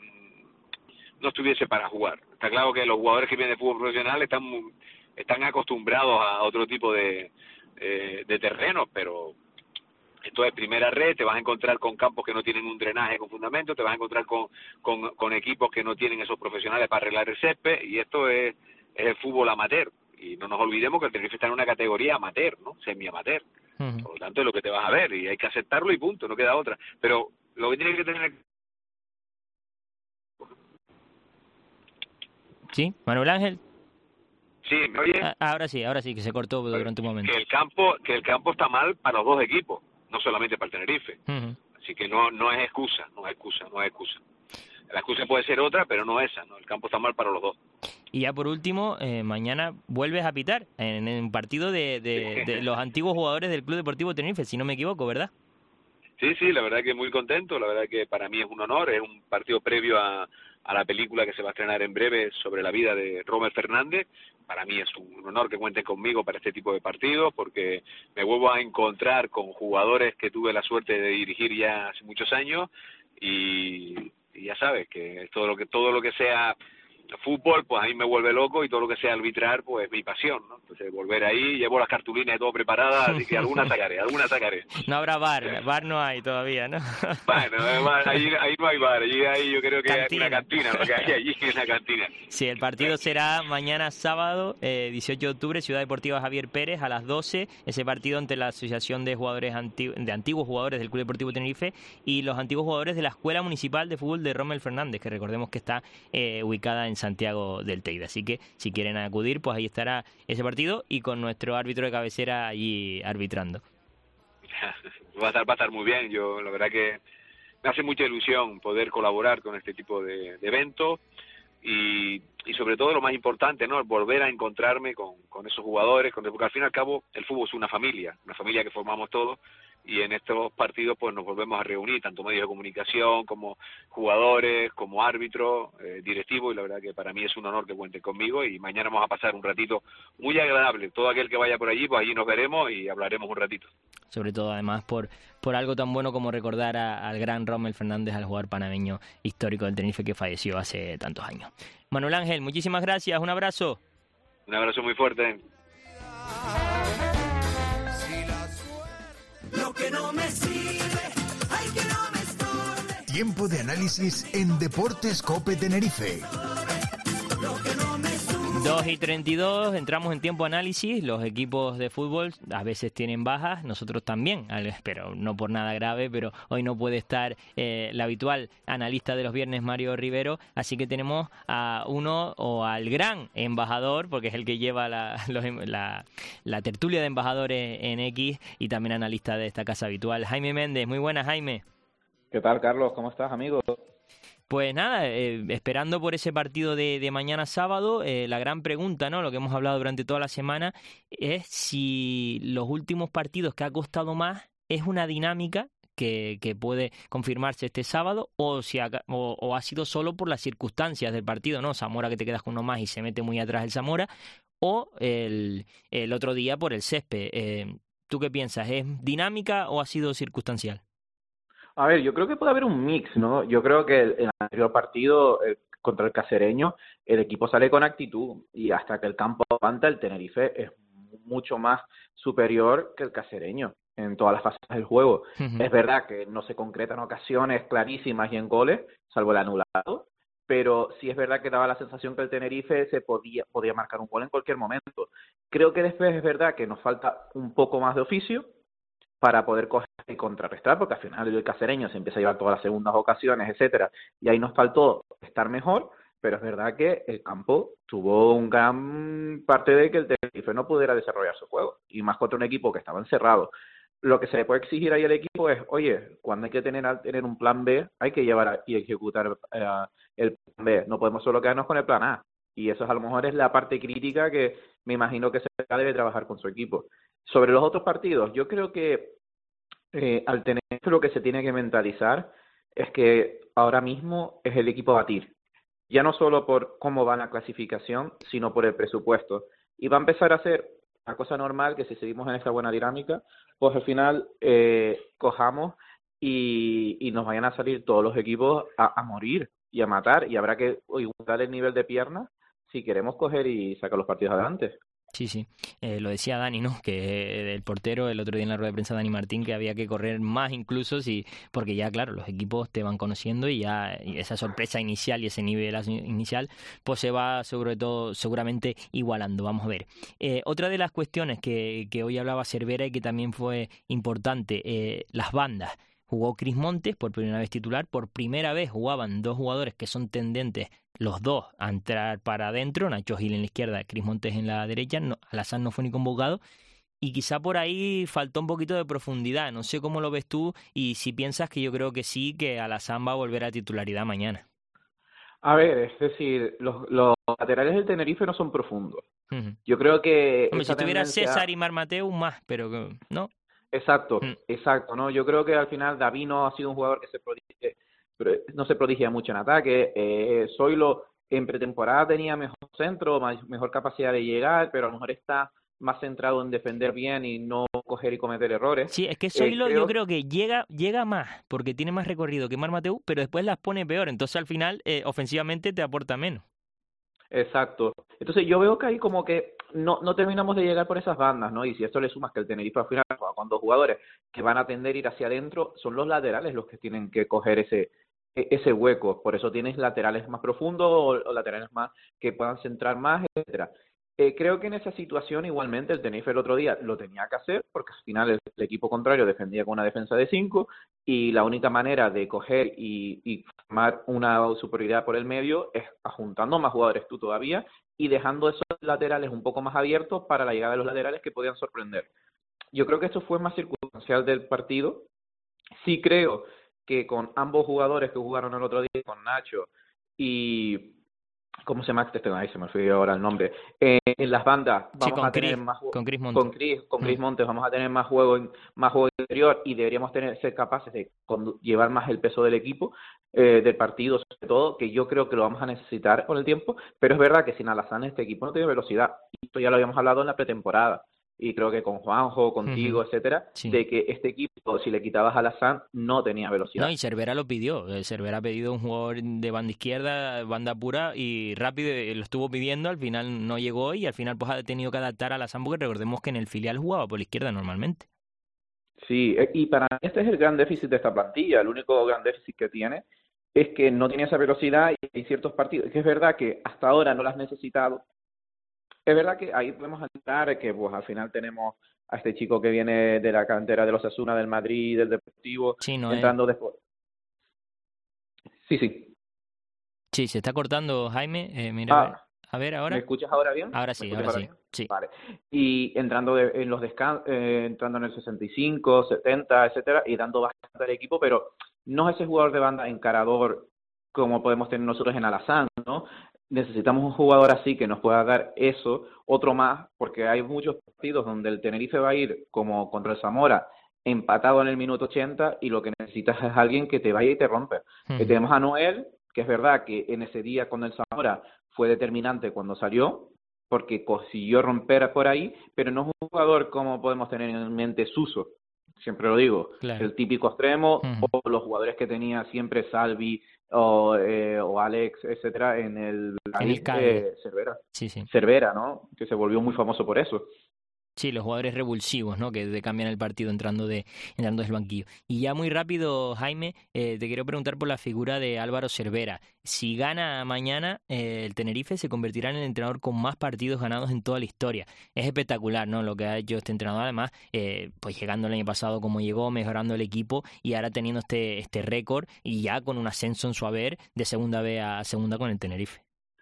no estuviese para jugar. Está claro que los jugadores que vienen de fútbol profesional están, están acostumbrados a otro tipo de, eh, de terrenos, pero... Esto es primera red, te vas a encontrar con campos que no tienen un drenaje con fundamento, te vas a encontrar con, con, con equipos que no tienen esos profesionales para arreglar el césped, y esto es, es el fútbol amateur. Y no nos olvidemos que el Tenerife está en una categoría amateur, ¿no? Semi-amateur. Uh-huh. Por lo tanto, es lo que te vas a ver, y hay que aceptarlo y punto, no queda otra. Pero lo que tienes que tener... ¿Sí? ¿Manuel Ángel? Sí, ¿me oye? Ahora sí, ahora sí, que se cortó durante un momento. Que el campo, que el campo está mal para los dos equipos, no solamente para el Tenerife. Uh-huh. Así que no, no es excusa, no es excusa, no es excusa. La excusa puede ser otra, pero no esa, ¿no? El campo está mal para los dos. Y ya por último, eh, mañana vuelves a pitar en, en un partido de, de, de los antiguos jugadores del Club Deportivo Tenerife, si no me equivoco, ¿verdad? Sí, sí, la verdad que muy contento, la verdad que para mí es un honor, es un partido previo a, a la película que se va a estrenar en breve sobre la vida de Rommel Fernández. Para mí es un honor que cuenten conmigo para este tipo de partidos, porque me vuelvo a encontrar con jugadores que tuve la suerte de dirigir ya hace muchos años, y, y ya sabes que todo lo que todo lo que sea fútbol, pues a mí me vuelve loco, y todo lo que sea arbitrar, pues es mi pasión, ¿no? Entonces volver ahí, llevo las cartulinas y todo preparadas, así que alguna sacaré, alguna sacaré. No habrá bar, bar no hay todavía, ¿no? Bueno, ahí, ahí no hay bar, allí, ahí yo creo que cantina. Hay una cantina, lo que hay allí es una cantina. Sí, el partido será mañana sábado, eh, dieciocho de octubre, Ciudad Deportiva Javier Pérez, a las doce, ese partido entre la Asociación de jugadores antigu- de antiguos jugadores del Club Deportivo Tenerife y los antiguos jugadores de la Escuela Municipal de Fútbol de Rommel Fernández, que recordemos que está eh, ubicada en Santiago del Teide. Así que si quieren acudir, pues ahí estará ese partido y con nuestro árbitro de cabecera allí arbitrando. Va a estar, va a estar muy bien. Yo la verdad que me hace mucha ilusión poder colaborar con este tipo de, de eventos, y, y sobre todo lo más importante, ¿no? Volver a encontrarme con, con esos jugadores, con, porque al fin y al cabo el fútbol es una familia, una familia que formamos todos, y en estos partidos pues nos volvemos a reunir, tanto medios de comunicación como jugadores, como árbitros, eh, directivos, y la verdad que para mí es un honor que cuenten conmigo, y mañana vamos a pasar un ratito muy agradable. Todo aquel que vaya por allí, pues allí nos veremos y hablaremos un ratito. Sobre todo además por por algo tan bueno como recordar a, al gran Rommel Fernández, al jugador panameño histórico del Tenerife que falleció hace tantos años. Manuel Ángel, muchísimas gracias, un abrazo. Un abrazo muy fuerte. Lo que no me sirve, ay, que no me estorbe. Tiempo de análisis en Deportes COPE Tenerife. dos y treinta y dos, entramos en tiempo de análisis. Los equipos de fútbol a veces tienen bajas, nosotros también, pero no por nada grave, pero hoy no puede estar eh, el habitual analista de los viernes, Mario Rivero, así que tenemos a uno, o al gran embajador, porque es el que lleva la, los, la, la tertulia de embajadores en X, y también analista de esta casa habitual, Jaime Méndez. Muy buenas, Jaime. ¿Qué tal, Carlos? ¿Cómo estás, amigo? Pues nada, eh, esperando por ese partido de, de mañana sábado, eh, la gran pregunta, ¿no? Lo que hemos hablado durante toda la semana, es si los últimos partidos que ha costado más es una dinámica que, que puede confirmarse este sábado, o si ha, o, o ha sido solo por las circunstancias del partido, ¿no? Zamora, que te quedas con uno más y se mete muy atrás el Zamora, o el, el otro día por el césped. Eh, ¿Tú qué piensas? ¿Es dinámica o ha sido circunstancial? A ver, yo creo que puede haber un mix, ¿no? Yo creo que en el anterior partido eh, contra el Cacereño, el equipo sale con actitud, y hasta que el campo aguanta, el Tenerife es mucho más superior que el Cacereño en todas las fases del juego. Uh-huh. Es verdad que no se concretan ocasiones clarísimas y en goles, salvo el anulado, pero sí es verdad que daba la sensación que el Tenerife se podía, podía marcar un gol en cualquier momento. Creo que después es verdad que nos falta un poco más de oficio para poder coger y contrarrestar, porque al final el Cacereño se empieza a llevar todas las segundas ocasiones, etcétera, y ahí nos faltó estar mejor, pero es verdad que el campo tuvo un gran parte de que el Tenerife no pudiera desarrollar su juego, y más contra un equipo que estaba encerrado. Lo que se le puede exigir ahí al equipo es, oye, cuando hay que tener, tener un plan B, hay que llevar a, y ejecutar uh, el plan B, no podemos solo quedarnos con el plan A, y eso a lo mejor es la parte crítica que me imagino que se debe trabajar con su equipo. Sobre los otros partidos, yo creo que eh, al tener lo que se tiene que mentalizar es que ahora mismo es el equipo a batir. Ya no solo por cómo va la clasificación, sino por el presupuesto. Y va a empezar a ser una cosa normal que si seguimos en esta buena dinámica, pues al final eh, cojamos y, y nos vayan a salir todos los equipos a, a morir y a matar. Y habrá que igualar el nivel de piernas si queremos coger y sacar los partidos adelante. Sí, sí. Eh, lo decía Dani, ¿no? Que el portero el otro día en la rueda de prensa, Dani Martín, que había que correr más incluso, si, porque ya, claro, los equipos te van conociendo y ya y esa sorpresa inicial y ese nivel inicial, pues se va sobre todo seguramente igualando. Vamos a ver. Eh, otra de las cuestiones que, que hoy hablaba Cervera y que también fue importante, eh, las bandas. jugó Cris Montes por primera vez titular, por primera vez jugaban dos jugadores que son tendentes, los dos, a entrar para adentro, Nacho Gil en la izquierda, Cris Montes en la derecha, no, Alassane no fue ni convocado, y quizá por ahí faltó un poquito de profundidad, no sé cómo lo ves tú, y si piensas que yo creo que sí, que Alassane va a volver a titularidad mañana. A ver, es decir, los, los laterales del Tenerife no son profundos. Uh-huh. Yo creo que... Hombre, si tuviera tendencia... César y Mar Mateu, más, pero ¿no? Exacto, uh-huh. exacto, ¿no? Yo creo que al final David no ha sido un jugador que se prodigie, no se prodigia mucho en ataque. Eh, Zoilo en pretemporada tenía mejor centro, más, mejor capacidad de llegar, pero a lo mejor está más centrado en defender bien y no coger y cometer errores. Sí, es que Zoilo eh, creo... yo creo que llega llega más, porque tiene más recorrido que Mar Mateu, pero después las pone peor, entonces al final eh, ofensivamente te aporta menos. Exacto. Entonces yo veo que ahí como que no, no terminamos de llegar por esas bandas, ¿no? Y si esto le sumas que el Tenerife al final juega con dos jugadores que van a tender a ir hacia adentro, son los laterales los que tienen que coger ese ese hueco. Por eso tienes laterales más profundos o, o laterales más que puedan centrar más, etcétera. Eh, creo que en esa situación igualmente el Tenerife el otro día lo tenía que hacer porque al final el, el equipo contrario defendía con una defensa de cinco y la única manera de coger y, y formar una superioridad por el medio es juntando más jugadores tú todavía y dejando esos laterales un poco más abiertos para la llegada de los laterales que podían sorprender. Yo creo que esto fue más circunstancial del partido. Sí creo que con ambos jugadores que jugaron el otro día, con Nacho y... ¿Cómo se llama este? Ay, se me olvidó ahora el nombre. Eh, en las bandas vamos sí, con a tener Cris, más con Cris Montes. Con Cris, con Cris Montes vamos a tener más juego, en, más juego interior y deberíamos tener ser capaces de condu- llevar más el peso del equipo, eh, del partido sobre todo, que yo creo que lo vamos a necesitar con el tiempo, pero es verdad que sin Alassane este equipo no tiene velocidad. Esto ya lo habíamos hablado en la pretemporada. Y creo que con Juanjo, contigo, uh-huh. etcétera, sí. de que este equipo, si le quitabas a Alassane, no tenía velocidad. No, y Cervera lo pidió. Cervera ha pedido un jugador de banda izquierda, banda pura, y rápido lo estuvo pidiendo, al final no llegó y al final pues ha tenido que adaptar a Alassane, porque recordemos que en el filial jugaba por la izquierda normalmente. Sí, y para mí este es el gran déficit de esta plantilla. El único gran déficit que tiene es que no tiene esa velocidad y hay ciertos partidos. Que es verdad que hasta ahora no lo has necesitado. Es verdad que ahí podemos entrar que pues al final tenemos a este chico que viene de la cantera de los Osasuna, del Madrid, del Deportivo, sí, no entrando es... después. Sí, sí. Sí, se está cortando, Jaime. Eh, mira, ah, a, ver. a ver, ahora. ¿Me escuchas ahora bien? Ahora sí, ahora sí. sí. Vale. Y entrando de, en los descansos, eh, entrando en el sesenta y cinco, setenta, etcétera, y dando bastante al equipo, pero no es ese jugador de banda encarador como podemos tener nosotros en Alassane, ¿no? Necesitamos un jugador así que nos pueda dar eso, otro más, porque hay muchos partidos donde el Tenerife va a ir como contra el Zamora, empatado en el minuto ochenta, y lo que necesitas es alguien que te vaya y te rompe. Uh-huh. Que tenemos a Noel, que es verdad que en ese día con el Zamora fue determinante cuando salió, porque consiguió romper por ahí, pero no es un jugador como podemos tener en mente Suso, siempre lo digo, claro. El típico extremo, uh-huh. o los jugadores que tenía siempre Salvi, o, eh, o Alex, etcétera, en el, en el eh, Cervera. Sí, sí. Cervera, ¿no? Que se volvió muy famoso por eso. Sí, los jugadores revulsivos, ¿no? Que cambian el partido entrando de entrando del banquillo. Y ya muy rápido, Jaime, eh, te quiero preguntar por la figura de Álvaro Cervera. Si gana mañana, eh, el Tenerife se convertirá en el entrenador con más partidos ganados en toda la historia. Es espectacular, ¿no? Lo que ha hecho este entrenador, además, eh, pues llegando el año pasado como llegó, mejorando el equipo y ahora teniendo este este récord y ya con un ascenso en su haber de segunda B a segunda con el Tenerife.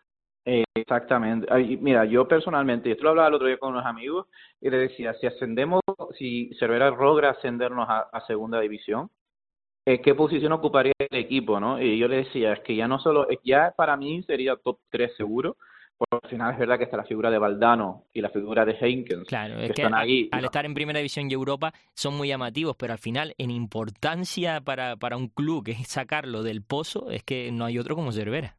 Eh, exactamente. Ay, mira, yo personalmente, esto lo hablaba el otro día con unos amigos y le decía, si ascendemos, si Cervera logra ascendernos a, a segunda división, eh, ¿qué posición ocuparía el equipo, no? Y yo le decía, es que ya no solo, ya para mí sería top tres seguro, porque al final es verdad que está la figura de Valdano y la figura de Heinkens, claro, es que, que están a, ahí. Al estar en Primera División y Europa son muy llamativos, pero al final en importancia para, para un club que es sacarlo del pozo, es que no hay otro como Cervera.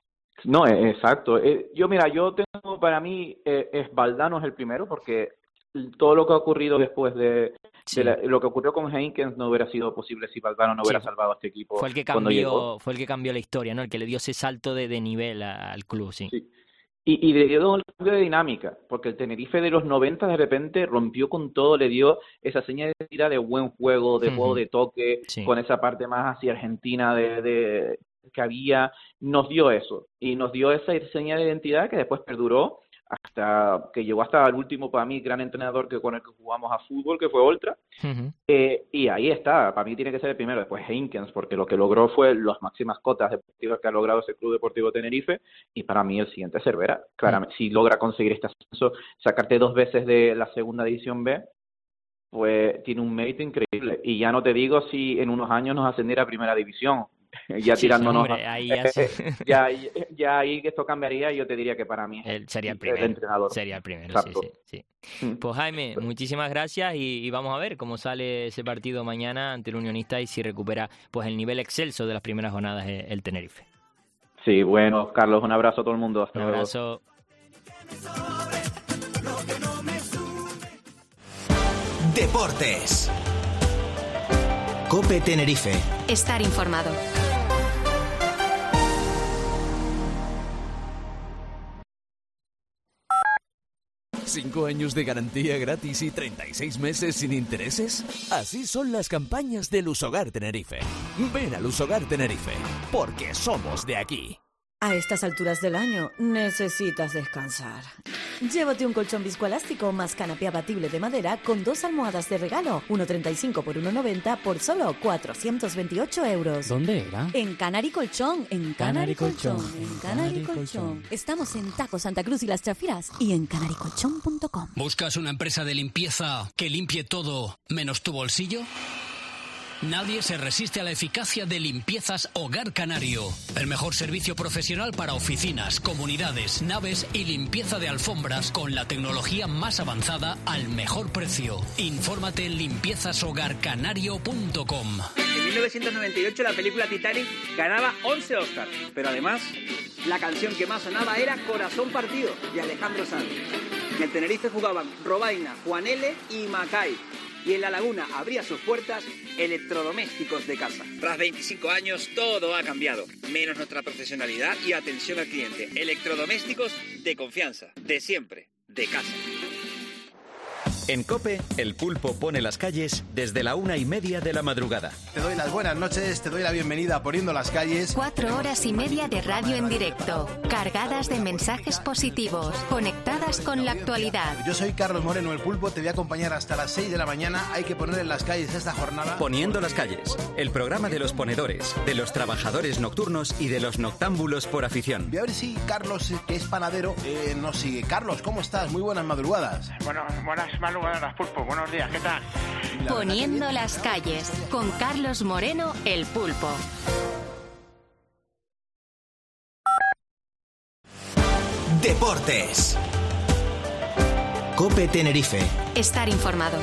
No, exacto. Eh, yo, mira, yo tengo, para mí, eh, es Valdano es el primero, porque todo lo que ha ocurrido después de, sí. de la, lo que ocurrió con Heinkens no hubiera sido posible si Valdano no hubiera sí. salvado a este equipo. Fue el que cambió, fue el que cambió la historia, ¿no? El que le dio ese salto de, de nivel a, al club, sí. sí. Y, y le dio un cambio de dinámica, porque el Tenerife de los noventa de repente rompió con todo, le dio esa señal de identidad de buen juego, de uh-huh. juego de toque, sí. con esa parte más hacia Argentina de... de que había, nos dio eso y nos dio esa señal de identidad que después perduró hasta que llegó hasta el último, para mí, gran entrenador que con el que jugamos a fútbol, que fue Oltra. Uh-huh. Eh, y ahí está, para mí tiene que ser el primero, después Heinkens, porque lo que logró fue las máximas cotas deportivas que ha logrado ese Club Deportivo Tenerife, y para mí el siguiente es Cervera. Claramente, uh-huh. Si logra conseguir este ascenso, sacarte dos veces de la segunda división B, pues tiene un mérito increíble. Y ya no te digo si en unos años nos ascendiera a primera división. Ya sí, tirándonos sí, hombre, ahí ya, sí. ya, ya ahí que esto cambiaría, y yo te diría que para mí él sería el primero, el entrenador. Sería el primero, sí, sí, sí. Mm. Pues Jaime, muchísimas gracias y, y vamos a ver cómo sale ese partido mañana ante el Unionista y si recupera pues el nivel excelso de las primeras jornadas el, el Tenerife. Sí, bueno, Carlos, un abrazo a todo el mundo. Hasta un luego. abrazo. Deportes. COPE Tenerife. Estar informado. ¿Cinco años de garantía gratis y treinta y seis meses sin intereses? Así son las campañas de Lusogar Tenerife. Ven a Lusogar Tenerife, porque somos de aquí. A estas alturas del año necesitas descansar. Llévate un colchón viscoelástico más canapé abatible de madera con dos almohadas de regalo, uno treinta y cinco por uno noventa por solo cuatrocientos veintiocho euros. ¿Dónde era? En Canary Colchón, en Canary, Canary Colchón, Colchón, en Canary Colchón. Colchón. Estamos en Taco Santa Cruz y Las Chafiras y en canary colchón punto com. ¿Buscas una empresa de limpieza que limpie todo menos tu bolsillo? Nadie se resiste a la eficacia de Limpiezas Hogar Canario. El mejor servicio profesional para oficinas, comunidades, naves y limpieza de alfombras con la tecnología más avanzada al mejor precio. Infórmate en limpiezas hogar canario punto com. En mil novecientos noventa y ocho la película Titanic ganaba once Oscars, pero además la canción que más sonaba era Corazón Partido, de Alejandro Sanz. En el Tenerife jugaban Robaina, Juan L. y Macay. Y en La Laguna abría sus puertas Electrodomésticos de Casa. Tras veinticinco años todo ha cambiado, menos nuestra profesionalidad y atención al cliente. Electrodomésticos de confianza, de siempre, de casa. En COPE, el pulpo pone las calles desde la una y media de la madrugada. Te doy las buenas noches, te doy la bienvenida a Poniendo las Calles. Cuatro horas y media de radio en directo, cargadas de mensajes positivos, conectadas con la actualidad. Yo soy Carlos Moreno, el pulpo, te voy a acompañar hasta las seis de la mañana. Hay que poner en las calles esta jornada. Poniendo las Calles, el programa de los ponedores, de los trabajadores nocturnos y de los noctámbulos por afición. Voy a ver si Carlos, que es panadero, eh, nos sigue. Carlos, ¿cómo estás? Muy buenas madrugadas. Bueno, buenas madrugadas. Buenas, Pulpo. Buenos días, ¿qué tal? Poniendo las calles, con Carlos Moreno, el pulpo. Deportes. COPE Tenerife. Estar informado.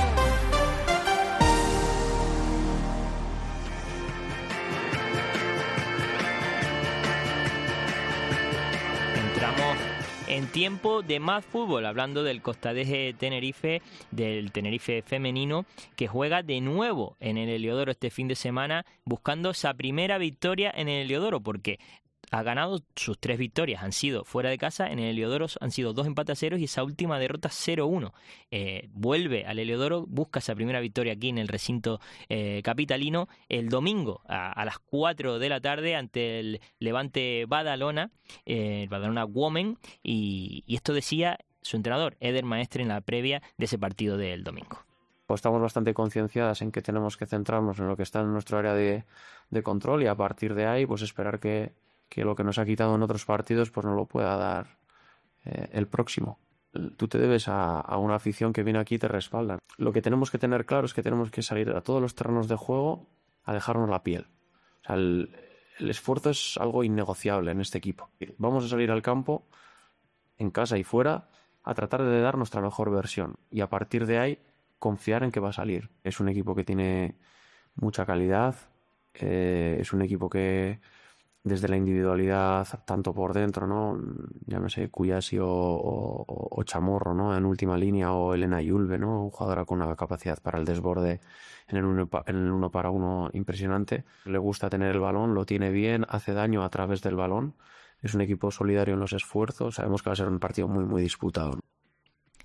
Entramos en tiempo de más fútbol, hablando del Costadeje Tenerife, del Tenerife femenino, que juega de nuevo en el Heliodoro este fin de semana, buscando esa primera victoria en el Heliodoro, porque ha ganado sus tres victorias, han sido fuera de casa, en el Heliodoro han sido dos empates a ceros y esa última derrota cero uno. Eh, vuelve al Heliodoro, busca esa primera victoria aquí en el recinto eh, capitalino el domingo a, a las cuatro de la tarde ante el Levante Badalona, eh, el Badalona Women, y, y esto decía su entrenador, Eder Maestre, en la previa de ese partido del domingo. Pues estamos bastante concienciadas en que tenemos que centrarnos en lo que está en nuestro área de, de control y a partir de ahí pues esperar que que lo que nos ha quitado en otros partidos pues no lo pueda dar eh, el próximo. Tú te debes a, a una afición que viene aquí y te respalda. Lo que tenemos que tener claro es que tenemos que salir a todos los terrenos de juego a dejarnos la piel. O sea, el, el esfuerzo es algo innegociable en este equipo. Vamos a salir al campo, en casa y fuera, a tratar de dar nuestra mejor versión y a partir de ahí confiar en que va a salir. Es un equipo que tiene mucha calidad, eh, es un equipo que desde la individualidad, tanto por dentro, ¿no? Llámese Cuyasi o, o, o Chamorro, ¿no? En última línea, o Elena Yulbe, ¿no? Un jugador con una capacidad para el desborde en el, uno, en el uno para uno impresionante. Le gusta tener el balón, lo tiene bien, hace daño a través del balón. Es un equipo solidario en los esfuerzos. Sabemos que va a ser un partido muy, muy disputado, ¿no?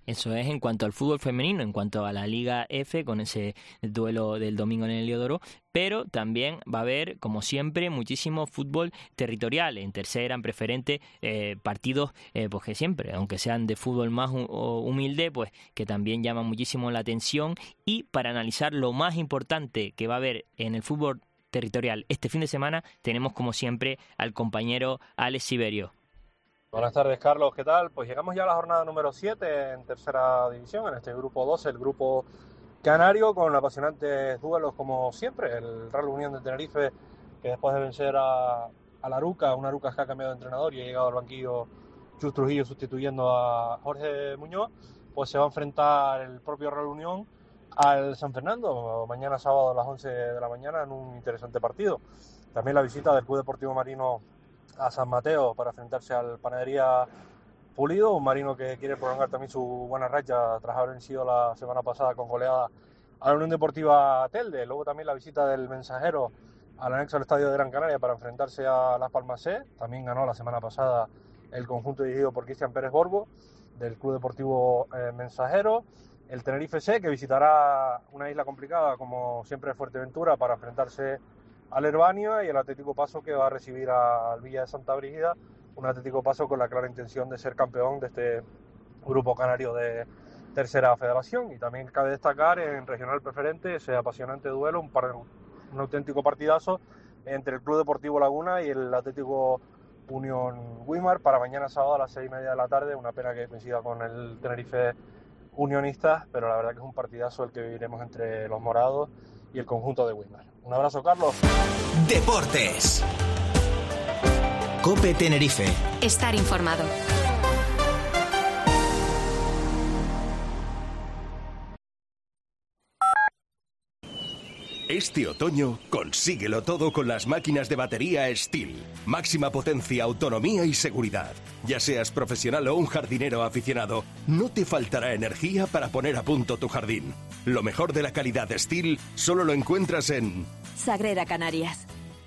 Eso es en cuanto al fútbol femenino, en cuanto a la Liga F, con ese duelo del domingo en el Heliodoro, pero también va a haber, como siempre, muchísimo fútbol territorial, en tercera, en preferente, eh, partidos eh, pues que siempre, aunque sean de fútbol más humilde, pues que también llaman muchísimo la atención. Y para analizar lo más importante que va a haber en el fútbol territorial este fin de semana, tenemos como siempre al compañero Alex Siberio. Buenas tardes, Carlos, ¿qué tal? Pues llegamos ya a la jornada número siete en tercera división, en este grupo dos, el grupo canario, con apasionantes duelos como siempre. El Real Unión de Tenerife, que después de vencer a, a la Aruca, una Aruca que ha cambiado de entrenador y ha llegado al banquillo Chus Trujillo sustituyendo a Jorge Muñoz, pues se va a enfrentar el propio Real Unión al San Fernando, mañana sábado a las once de la mañana, en un interesante partido. También la visita del Club Deportivo Marino a San Mateo para enfrentarse al Panadería Pulido, un Marino que quiere prolongar también su buena racha tras haber vencido la semana pasada con goleada a la Unión Deportiva Telde. Luego también la visita del Mensajero al anexo al Estadio de Gran Canaria para enfrentarse a Las Palmas C. También ganó la semana pasada el conjunto dirigido por Cristian Pérez Borbo del Club Deportivo eh, Mensajero. El Tenerife C, que visitará una isla complicada como siempre Fuerteventura para enfrentarse al Herbania, y el Atlético Paso, que va a recibir al Villa de Santa Brígida, un Atlético Paso con la clara intención de ser campeón de este grupo canario de tercera federación. Y también cabe destacar en regional preferente ese apasionante duelo, un, par, un auténtico partidazo entre el Club Deportivo Laguna y el Atlético Unión Guimar para mañana sábado a las seis y media de la tarde. Una pena que coincida con el Tenerife Unionistas, pero la verdad que es un partidazo el que viviremos entre los morados y el conjunto de Guimar. Un abrazo, Carlos. Deportes. COPE Tenerife. Estar informado. Este otoño, consíguelo todo con las máquinas de batería Stihl. Máxima potencia, autonomía y seguridad. Ya seas profesional o un jardinero aficionado, no te faltará energía para poner a punto tu jardín. Lo mejor de la calidad de Stihl solo lo encuentras en Sagrera Canarias.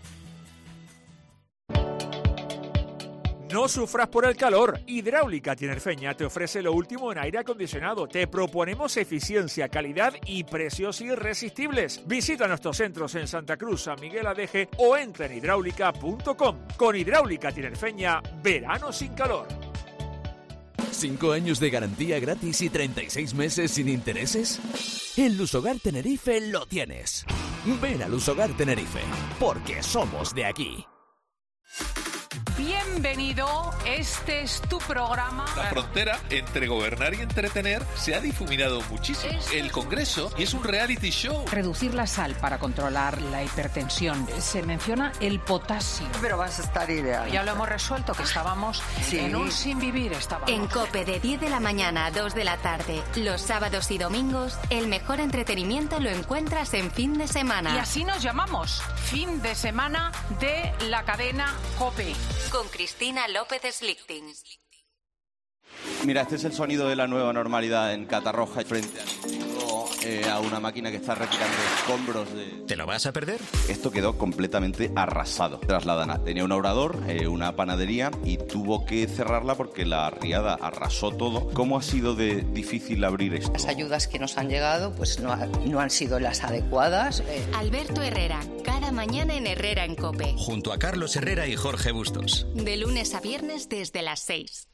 No sufras por el calor. Hidráulica Tinerfeña te ofrece lo último en aire acondicionado. Te proponemos eficiencia, calidad y precios irresistibles. Visita nuestros centros en Santa Cruz, San Miguel Adeje o entra en hidráulica punto com. Con Hidráulica Tinerfeña, verano sin calor. ¿Cinco años de garantía gratis y treinta y seis meses sin intereses? En Lusogar Tenerife lo tienes. Ven a Lusogar Tenerife, porque somos de aquí. Bienvenido, este es tu programa. La frontera entre gobernar y entretener se ha difuminado muchísimo. El Congreso es un reality show. Reducir la sal para controlar la hipertensión. Se menciona el potasio. Pero vas a estar ideal. Ya lo hemos resuelto, que estábamos sí. en un sin vivir. Estábamos. En COPE de diez de la mañana a dos de la tarde, los sábados y domingos, el mejor entretenimiento lo encuentras en fin de semana. Y así nos llamamos, fin de semana de la cadena COPE. Con Cristina López Slichting. Mira, este es el sonido de la nueva normalidad en Catarroja, frente a, eh, a una máquina que está retirando escombros de... ¿Te lo vas a perder? Esto quedó completamente arrasado. Trasladan, tenía un obrador, eh, una panadería, y tuvo que cerrarla porque la riada arrasó todo. ¿Cómo ha sido de difícil abrir esto? Las ayudas que nos han llegado pues no, ha, no han sido las adecuadas. Eh. Alberto Herrera, cada mañana en Herrera en COPE. Junto a Carlos Herrera y Jorge Bustos. De lunes a viernes desde las seis.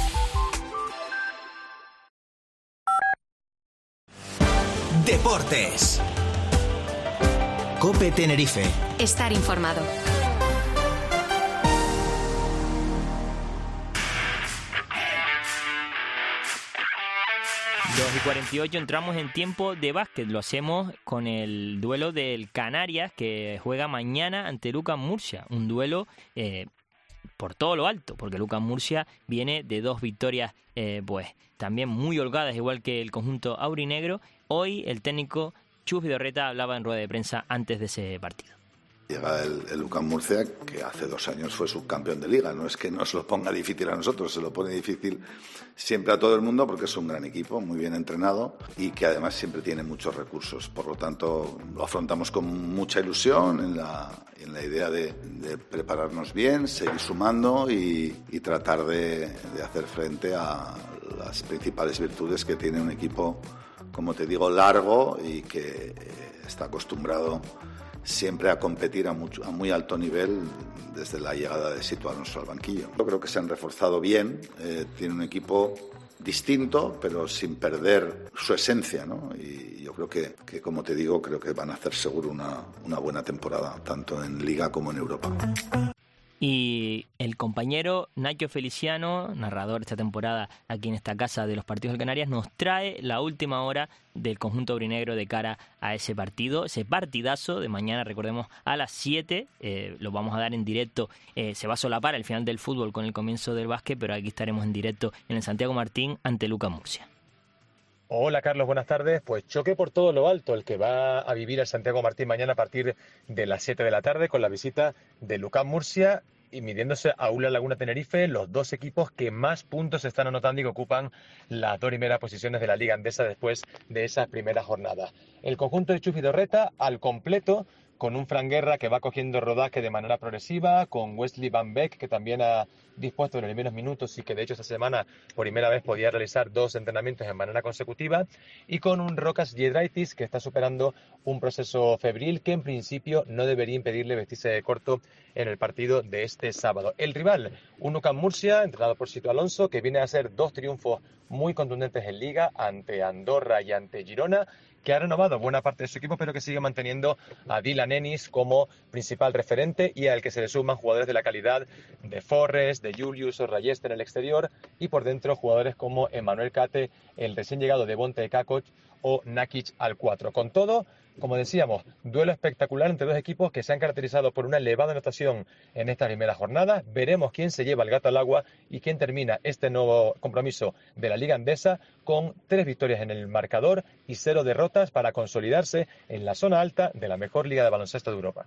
Deportes. COPE Tenerife. Estar informado. dos y cuarenta y ocho, entramos en tiempo de básquet. Lo hacemos con el duelo del Canarias, que juega mañana ante Lucas Murcia. Un duelo eh, por todo lo alto, porque Lucas Murcia viene de dos victorias eh, pues también muy holgadas, igual que el conjunto aurinegro. Hoy el técnico Chus Vidorreta hablaba en rueda de prensa antes de ese partido. Llega el, el Lucas Murcia, que hace dos años fue subcampeón de Liga. No es que nos lo ponga difícil a nosotros, se lo pone difícil siempre a todo el mundo, porque es un gran equipo, muy bien entrenado y que además siempre tiene muchos recursos. Por lo tanto, lo afrontamos con mucha ilusión en la, en la idea de, de prepararnos bien, seguir sumando y, y tratar de, de hacer frente a las principales virtudes que tiene un equipo, como te digo, largo y que está acostumbrado siempre a competir a, mucho, a muy alto nivel desde la llegada de Sito Alonso al banquillo. Yo creo que se han reforzado bien, eh, tiene un equipo distinto, pero sin perder su esencia, ¿no? Y yo creo que, que, como te digo, creo que van a hacer seguro una, una buena temporada, tanto en Liga como en Europa. Y el compañero Nacho Feliciano, narrador esta temporada aquí en esta casa de los partidos del Canarias, nos trae la última hora del conjunto aurinegro de cara a ese partido, ese partidazo de mañana, recordemos, a las siete, eh, lo vamos a dar en directo, eh, se va a solapar el final del fútbol con el comienzo del básquet, pero aquí estaremos en directo en el Santiago Martín ante Lucas Murcia. Hola Carlos, buenas tardes. Pues choque por todo lo alto el que va a vivir el Santiago Martín mañana a partir de las siete de la tarde con la visita de Lucas Murcia y midiéndose a Aula Laguna Tenerife, los dos equipos que más puntos están anotando y que ocupan las dos primeras posiciones de la Liga Andesa después de esa primera jornada. El conjunto de Chus Vidorreta al completo, con un Fran Guerra que va cogiendo rodaje de manera progresiva, con Wesley Van Beek, que también ha dispuesto en los primeros minutos y que de hecho esta semana por primera vez podía realizar dos entrenamientos en manera consecutiva, y con un Rokas Giedraitis que está superando un proceso febril que en principio no debería impedirle vestirse de corto en el partido de este sábado. El rival, un UCAM Murcia, entrenado por Sito Alonso, que viene a hacer dos triunfos muy contundentes en Liga ante Andorra y ante Girona, que ha renovado buena parte de su equipo, pero que sigue manteniendo a Dylan Ennis como principal referente y al que se le suman jugadores de la calidad de Forrest, de Julius o Rayeste en el exterior, y por dentro jugadores como Emmanuel Cate, el recién llegado de Bonte Kakoc o Nakic al cuatro. Con todo, como decíamos, duelo espectacular entre dos equipos que se han caracterizado por una elevada anotación en esta primera jornada. Veremos quién se lleva el gato al agua y quién termina este nuevo compromiso de la Liga Andesa con tres victorias en el marcador y cero derrotas para consolidarse en la zona alta de la mejor liga de baloncesto de Europa.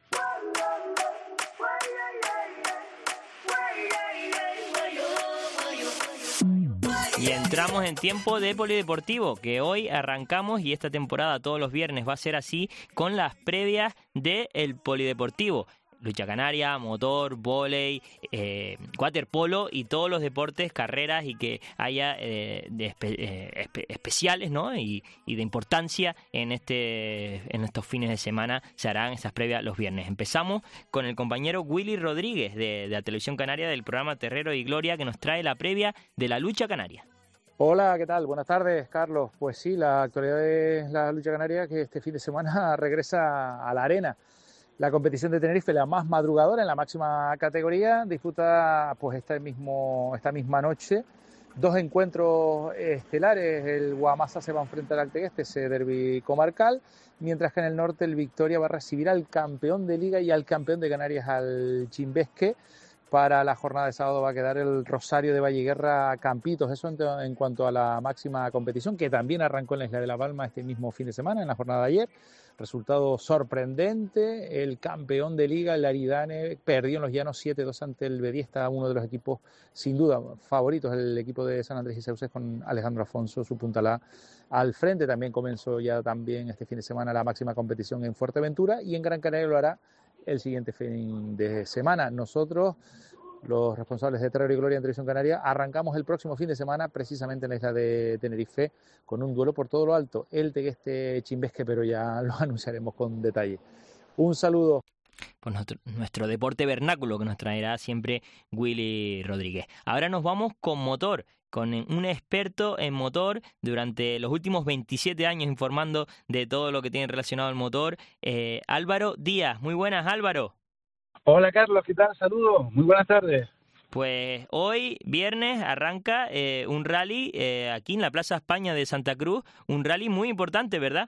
Y entramos en tiempo de polideportivo, que hoy arrancamos y esta temporada todos los viernes va a ser así con las previas del polideportivo. Lucha canaria, motor, vóley, eh, waterpolo y todos los deportes, carreras y que haya eh, de espe- eh, espe- especiales, ¿no? Y, y de importancia en este en estos fines de semana se harán estas previas los viernes. Empezamos con el compañero Willy Rodríguez de, de la Televisión Canaria del programa Terrero y Gloria, que nos trae la previa de la lucha canaria. Hola, ¿qué tal? Buenas tardes, Carlos. Pues sí, la actualidad de la lucha canaria que este fin de semana regresa a la arena. La competición de Tenerife, la más madrugadora en la máxima categoría, disputa pues este mismo, esta misma noche dos encuentros estelares. El Guamasa se va a enfrentar al Tegueste, ese derbi comarcal, mientras que en el norte el Victoria va a recibir al campeón de Liga y al campeón de Canarias, al Chimbesque. Para la jornada de sábado va a quedar el Rosario de Valleguerra Campitos. Eso en, en cuanto a la máxima competición, que también arrancó en la Isla de La Palma este mismo fin de semana, en la jornada de ayer. Resultado sorprendente, el campeón de Liga, el Aridane, perdió en los llanos siete dos ante el Bediesta, uno de los equipos sin duda favoritos, el equipo de San Andrés y Sauces, con Alejandro Afonso, su puntalá al frente. También comenzó ya también este fin de semana la máxima competición en Fuerteventura y en Gran Canaria lo hará el siguiente fin de semana. Nosotros, los responsables de Terror y Gloria en Televisión Canaria, arrancamos el próximo fin de semana precisamente en la isla de Tenerife con un duelo por todo lo alto, el Tegueste Chimbesque, pero ya lo anunciaremos con detalle. Un saludo. Pues nuestro, nuestro deporte vernáculo que nos traerá siempre Willy Rodríguez. Ahora nos vamos con motor, con un experto en motor durante los últimos veintisiete años informando de todo lo que tiene relacionado al motor, eh, Álvaro Díaz. Muy buenas, Álvaro. Hola, Carlos, ¿qué tal? Saludos, muy buenas tardes. Pues hoy, viernes, arranca eh, un rally eh, aquí en la Plaza España de Santa Cruz, un rally muy importante, ¿verdad?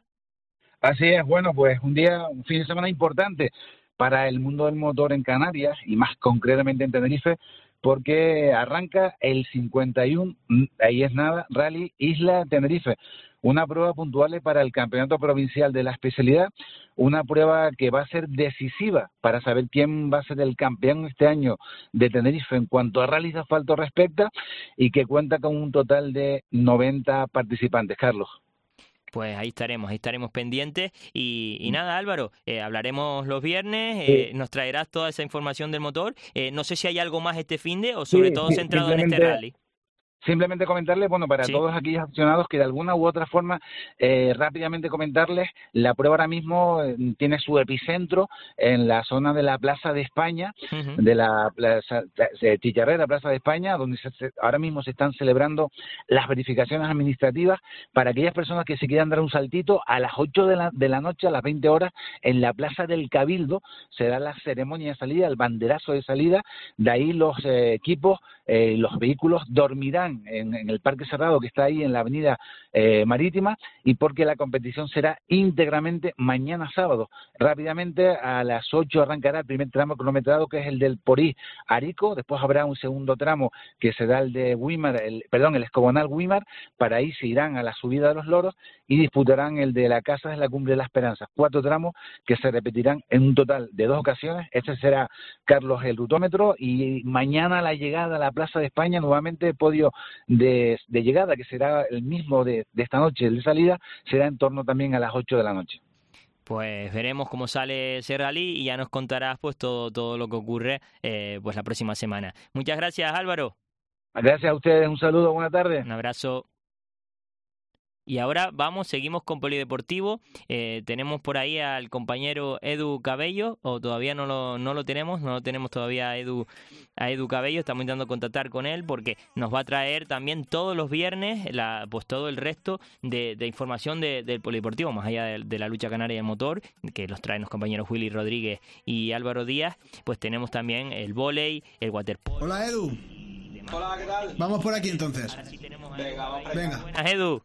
Así es, bueno, pues un día, un fin de semana importante para el mundo del motor en Canarias y más concretamente en Tenerife, porque arranca el cincuenta y uno, ahí es nada, Rally Isla Tenerife, una prueba puntual para el campeonato provincial de la especialidad, una prueba que va a ser decisiva para saber quién va a ser el campeón este año de Tenerife en cuanto a rally de asfalto respecta, y que cuenta con un total de noventa participantes, Carlos. Pues ahí estaremos, ahí estaremos pendientes. Y, y nada, Álvaro, eh, hablaremos los viernes, eh, sí. Nos traerás toda esa información del motor. Eh, no sé si hay algo más este finde o sobre sí, todo centrado en este rally. simplemente comentarles, bueno, para Sí. todos aquellos aficionados que de alguna u otra forma, eh, rápidamente comentarles, la prueba ahora mismo eh, tiene su epicentro en la zona de la Plaza de España, Ujú. de la plaza, de Chicharrera, Plaza de España, donde se, se- ahora mismo se están celebrando las verificaciones administrativas para aquellas personas que se quieran dar un saltito a las ocho de la, de la noche, a las veinte horas, en la Plaza del Cabildo, será la ceremonia de salida, el banderazo de salida, de ahí los eh, equipos, eh, los vehículos dormirán en, en el parque cerrado que está ahí en la avenida eh, Marítima, y porque la competición será íntegramente mañana sábado. Rápidamente a las ocho arrancará el primer tramo cronometrado, que es el del Porí Arico, después habrá un segundo tramo que será el de Guimar, el, perdón, el Escobonal Guimar, para ahí se irán a la subida de los Loros y disputarán el de la Casa de la Cumbre de la Esperanza. Cuatro tramos que se repetirán en un total de dos ocasiones. Este será, Carlos, el rutómetro, y mañana la llegada a la Plaza de España, nuevamente podio de, de llegada, que será el mismo de, de esta noche, el de salida, será en torno también a las ocho de la noche. Pues veremos cómo sale ese rally y ya nos contarás pues todo, todo lo que ocurre eh, pues la próxima semana. Muchas gracias, Álvaro. Gracias a ustedes, un saludo, buena tarde. Un abrazo. Y ahora vamos, seguimos con Polideportivo. Eh, tenemos por ahí al compañero Edu Cabello, o todavía no lo, no lo tenemos, no lo tenemos todavía a Edu, a Edu Cabello. Estamos intentando contactar con él porque nos va a traer también todos los viernes la, pues todo el resto de, de información de, del Polideportivo, más allá de, de la lucha canaria de motor, que los traen los compañeros Willy Rodríguez y Álvaro Díaz. Pues tenemos también el vóley, el waterpolo. Hola, Edu. Hola, ¿qué tal? Vamos por aquí entonces. Venga, vamos. Venga. Buenas, Edu.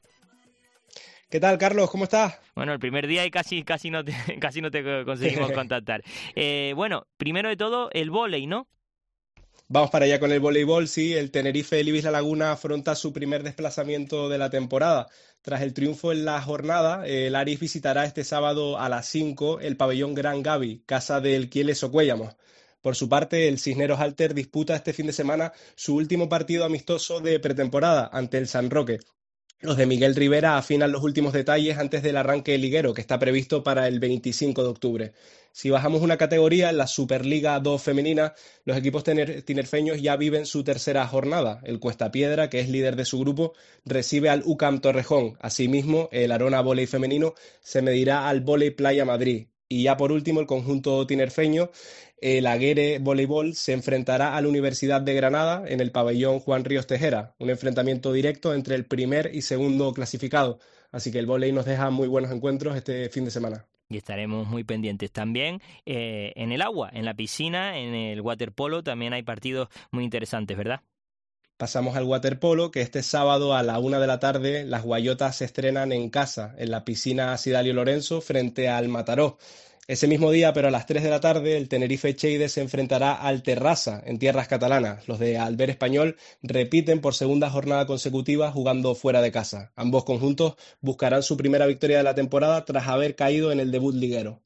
¿Qué tal, Carlos? ¿Cómo estás? Bueno, el primer día y casi casi no te, casi no te conseguimos contactar. Eh, bueno, primero de todo, el vóley, ¿no? Vamos para allá con el voleibol, sí. El Tenerife Libis La Laguna afronta su primer desplazamiento de la temporada. Tras el triunfo en la jornada, el Aris visitará este sábado a las cinco el pabellón Gran Gavi, casa del Quieles Ocuellamos. Por su parte, el Cisneros Alter disputa este fin de semana su último partido amistoso de pretemporada ante el San Roque. Los de Miguel Rivera afinan los últimos detalles antes del arranque liguero, que está previsto para el veinticinco de octubre. Si bajamos una categoría, en la Superliga dos femenina, los equipos tener- tinerfeños ya viven su tercera jornada. El Cuesta Piedra, que es líder de su grupo, recibe al U C A M Torrejón. Asimismo, el Arona Vóley femenino se medirá al Vóley Playa Madrid. Y ya por último, el conjunto tinerfeño, el Aguere Voleibol, se enfrentará a la Universidad de Granada en el pabellón Juan Ríos Tejera, un enfrentamiento directo entre el primer y segundo clasificado. Así que el vóley nos deja muy buenos encuentros este fin de semana. Y estaremos muy pendientes también eh, en el agua, en la piscina, en el waterpolo, también hay partidos muy interesantes, ¿verdad? Pasamos al waterpolo, que este sábado a la una de la tarde las guayotas se estrenan en casa, en la piscina Sidalio Lorenzo, frente al Mataró. Ese mismo día, pero a las tres de la tarde, el Tenerife Cheide se enfrentará al Terrassa, en tierras catalanas. Los de Alber Español repiten por segunda jornada consecutiva jugando fuera de casa. Ambos conjuntos buscarán su primera victoria de la temporada tras haber caído en el debut liguero.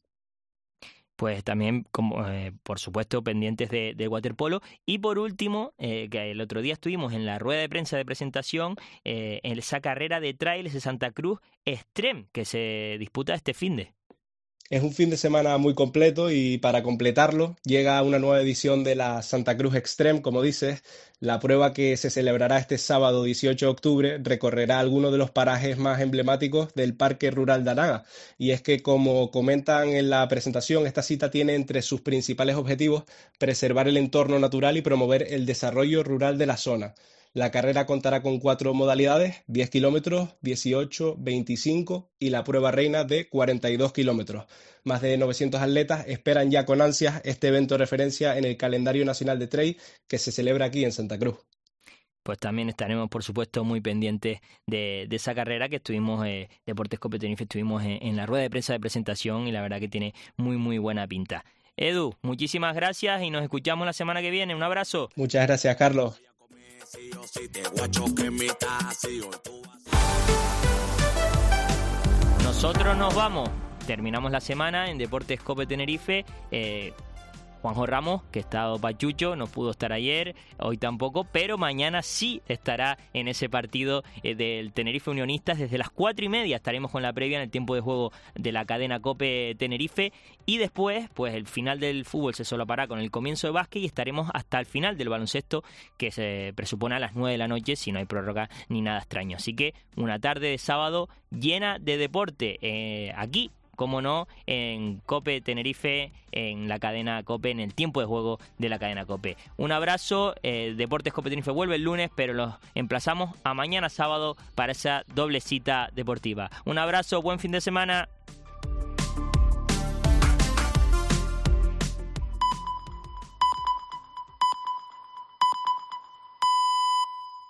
Pues también, como eh, por supuesto, pendientes de, de waterpolo. Y por último, eh, que el otro día estuvimos en la rueda de prensa de presentación eh, en esa carrera de trails de Santa Cruz Extreme, que se disputa este finde. Es un fin de semana muy completo y para completarlo llega una nueva edición de la Santa Cruz Extreme, como dices. La prueba, que se celebrará este sábado dieciocho de octubre, recorrerá algunos de los parajes más emblemáticos del Parque Rural de Anaga. Y es que, como comentan en la presentación, esta cita tiene entre sus principales objetivos preservar el entorno natural y promover el desarrollo rural de la zona. La carrera contará con cuatro modalidades, diez kilómetros, dieciocho, veinticinco y la prueba reina de cuarenta y dos kilómetros. Más de novecientos atletas esperan ya con ansias este evento de referencia en el calendario nacional de trail que se celebra aquí en Santa Cruz. Pues también estaremos, por supuesto, muy pendientes de, de esa carrera que estuvimos, eh, Deportes Cope Tenerife, estuvimos en, en la rueda de prensa de presentación y la verdad que tiene muy, muy buena pinta. Edu, muchísimas gracias y nos escuchamos la semana que viene. Un abrazo. Muchas gracias, Carlos. Nosotros nos vamos. Terminamos la semana en Deportes Cope Tenerife. Eh, Juanjo Ramos, que ha estado pachucho, no pudo estar ayer, hoy tampoco, pero mañana sí estará en ese partido eh, del Tenerife Unionistas. Desde las cuatro y media estaremos con la previa en el tiempo de juego de la cadena COPE Tenerife, y después, pues el final del fútbol se solapará con el comienzo de básquet y estaremos hasta el final del baloncesto, que se presupone a las nueve de la noche, si no hay prórroga ni nada extraño. Así que una tarde de sábado llena de deporte, eh, aquí, como no, en COPE Tenerife, en la cadena COPE, en el tiempo de juego de la cadena COPE. Un abrazo, eh, Deportes COPE Tenerife vuelve el lunes, pero los emplazamos a mañana sábado para esa doble cita deportiva. Un abrazo, buen fin de semana.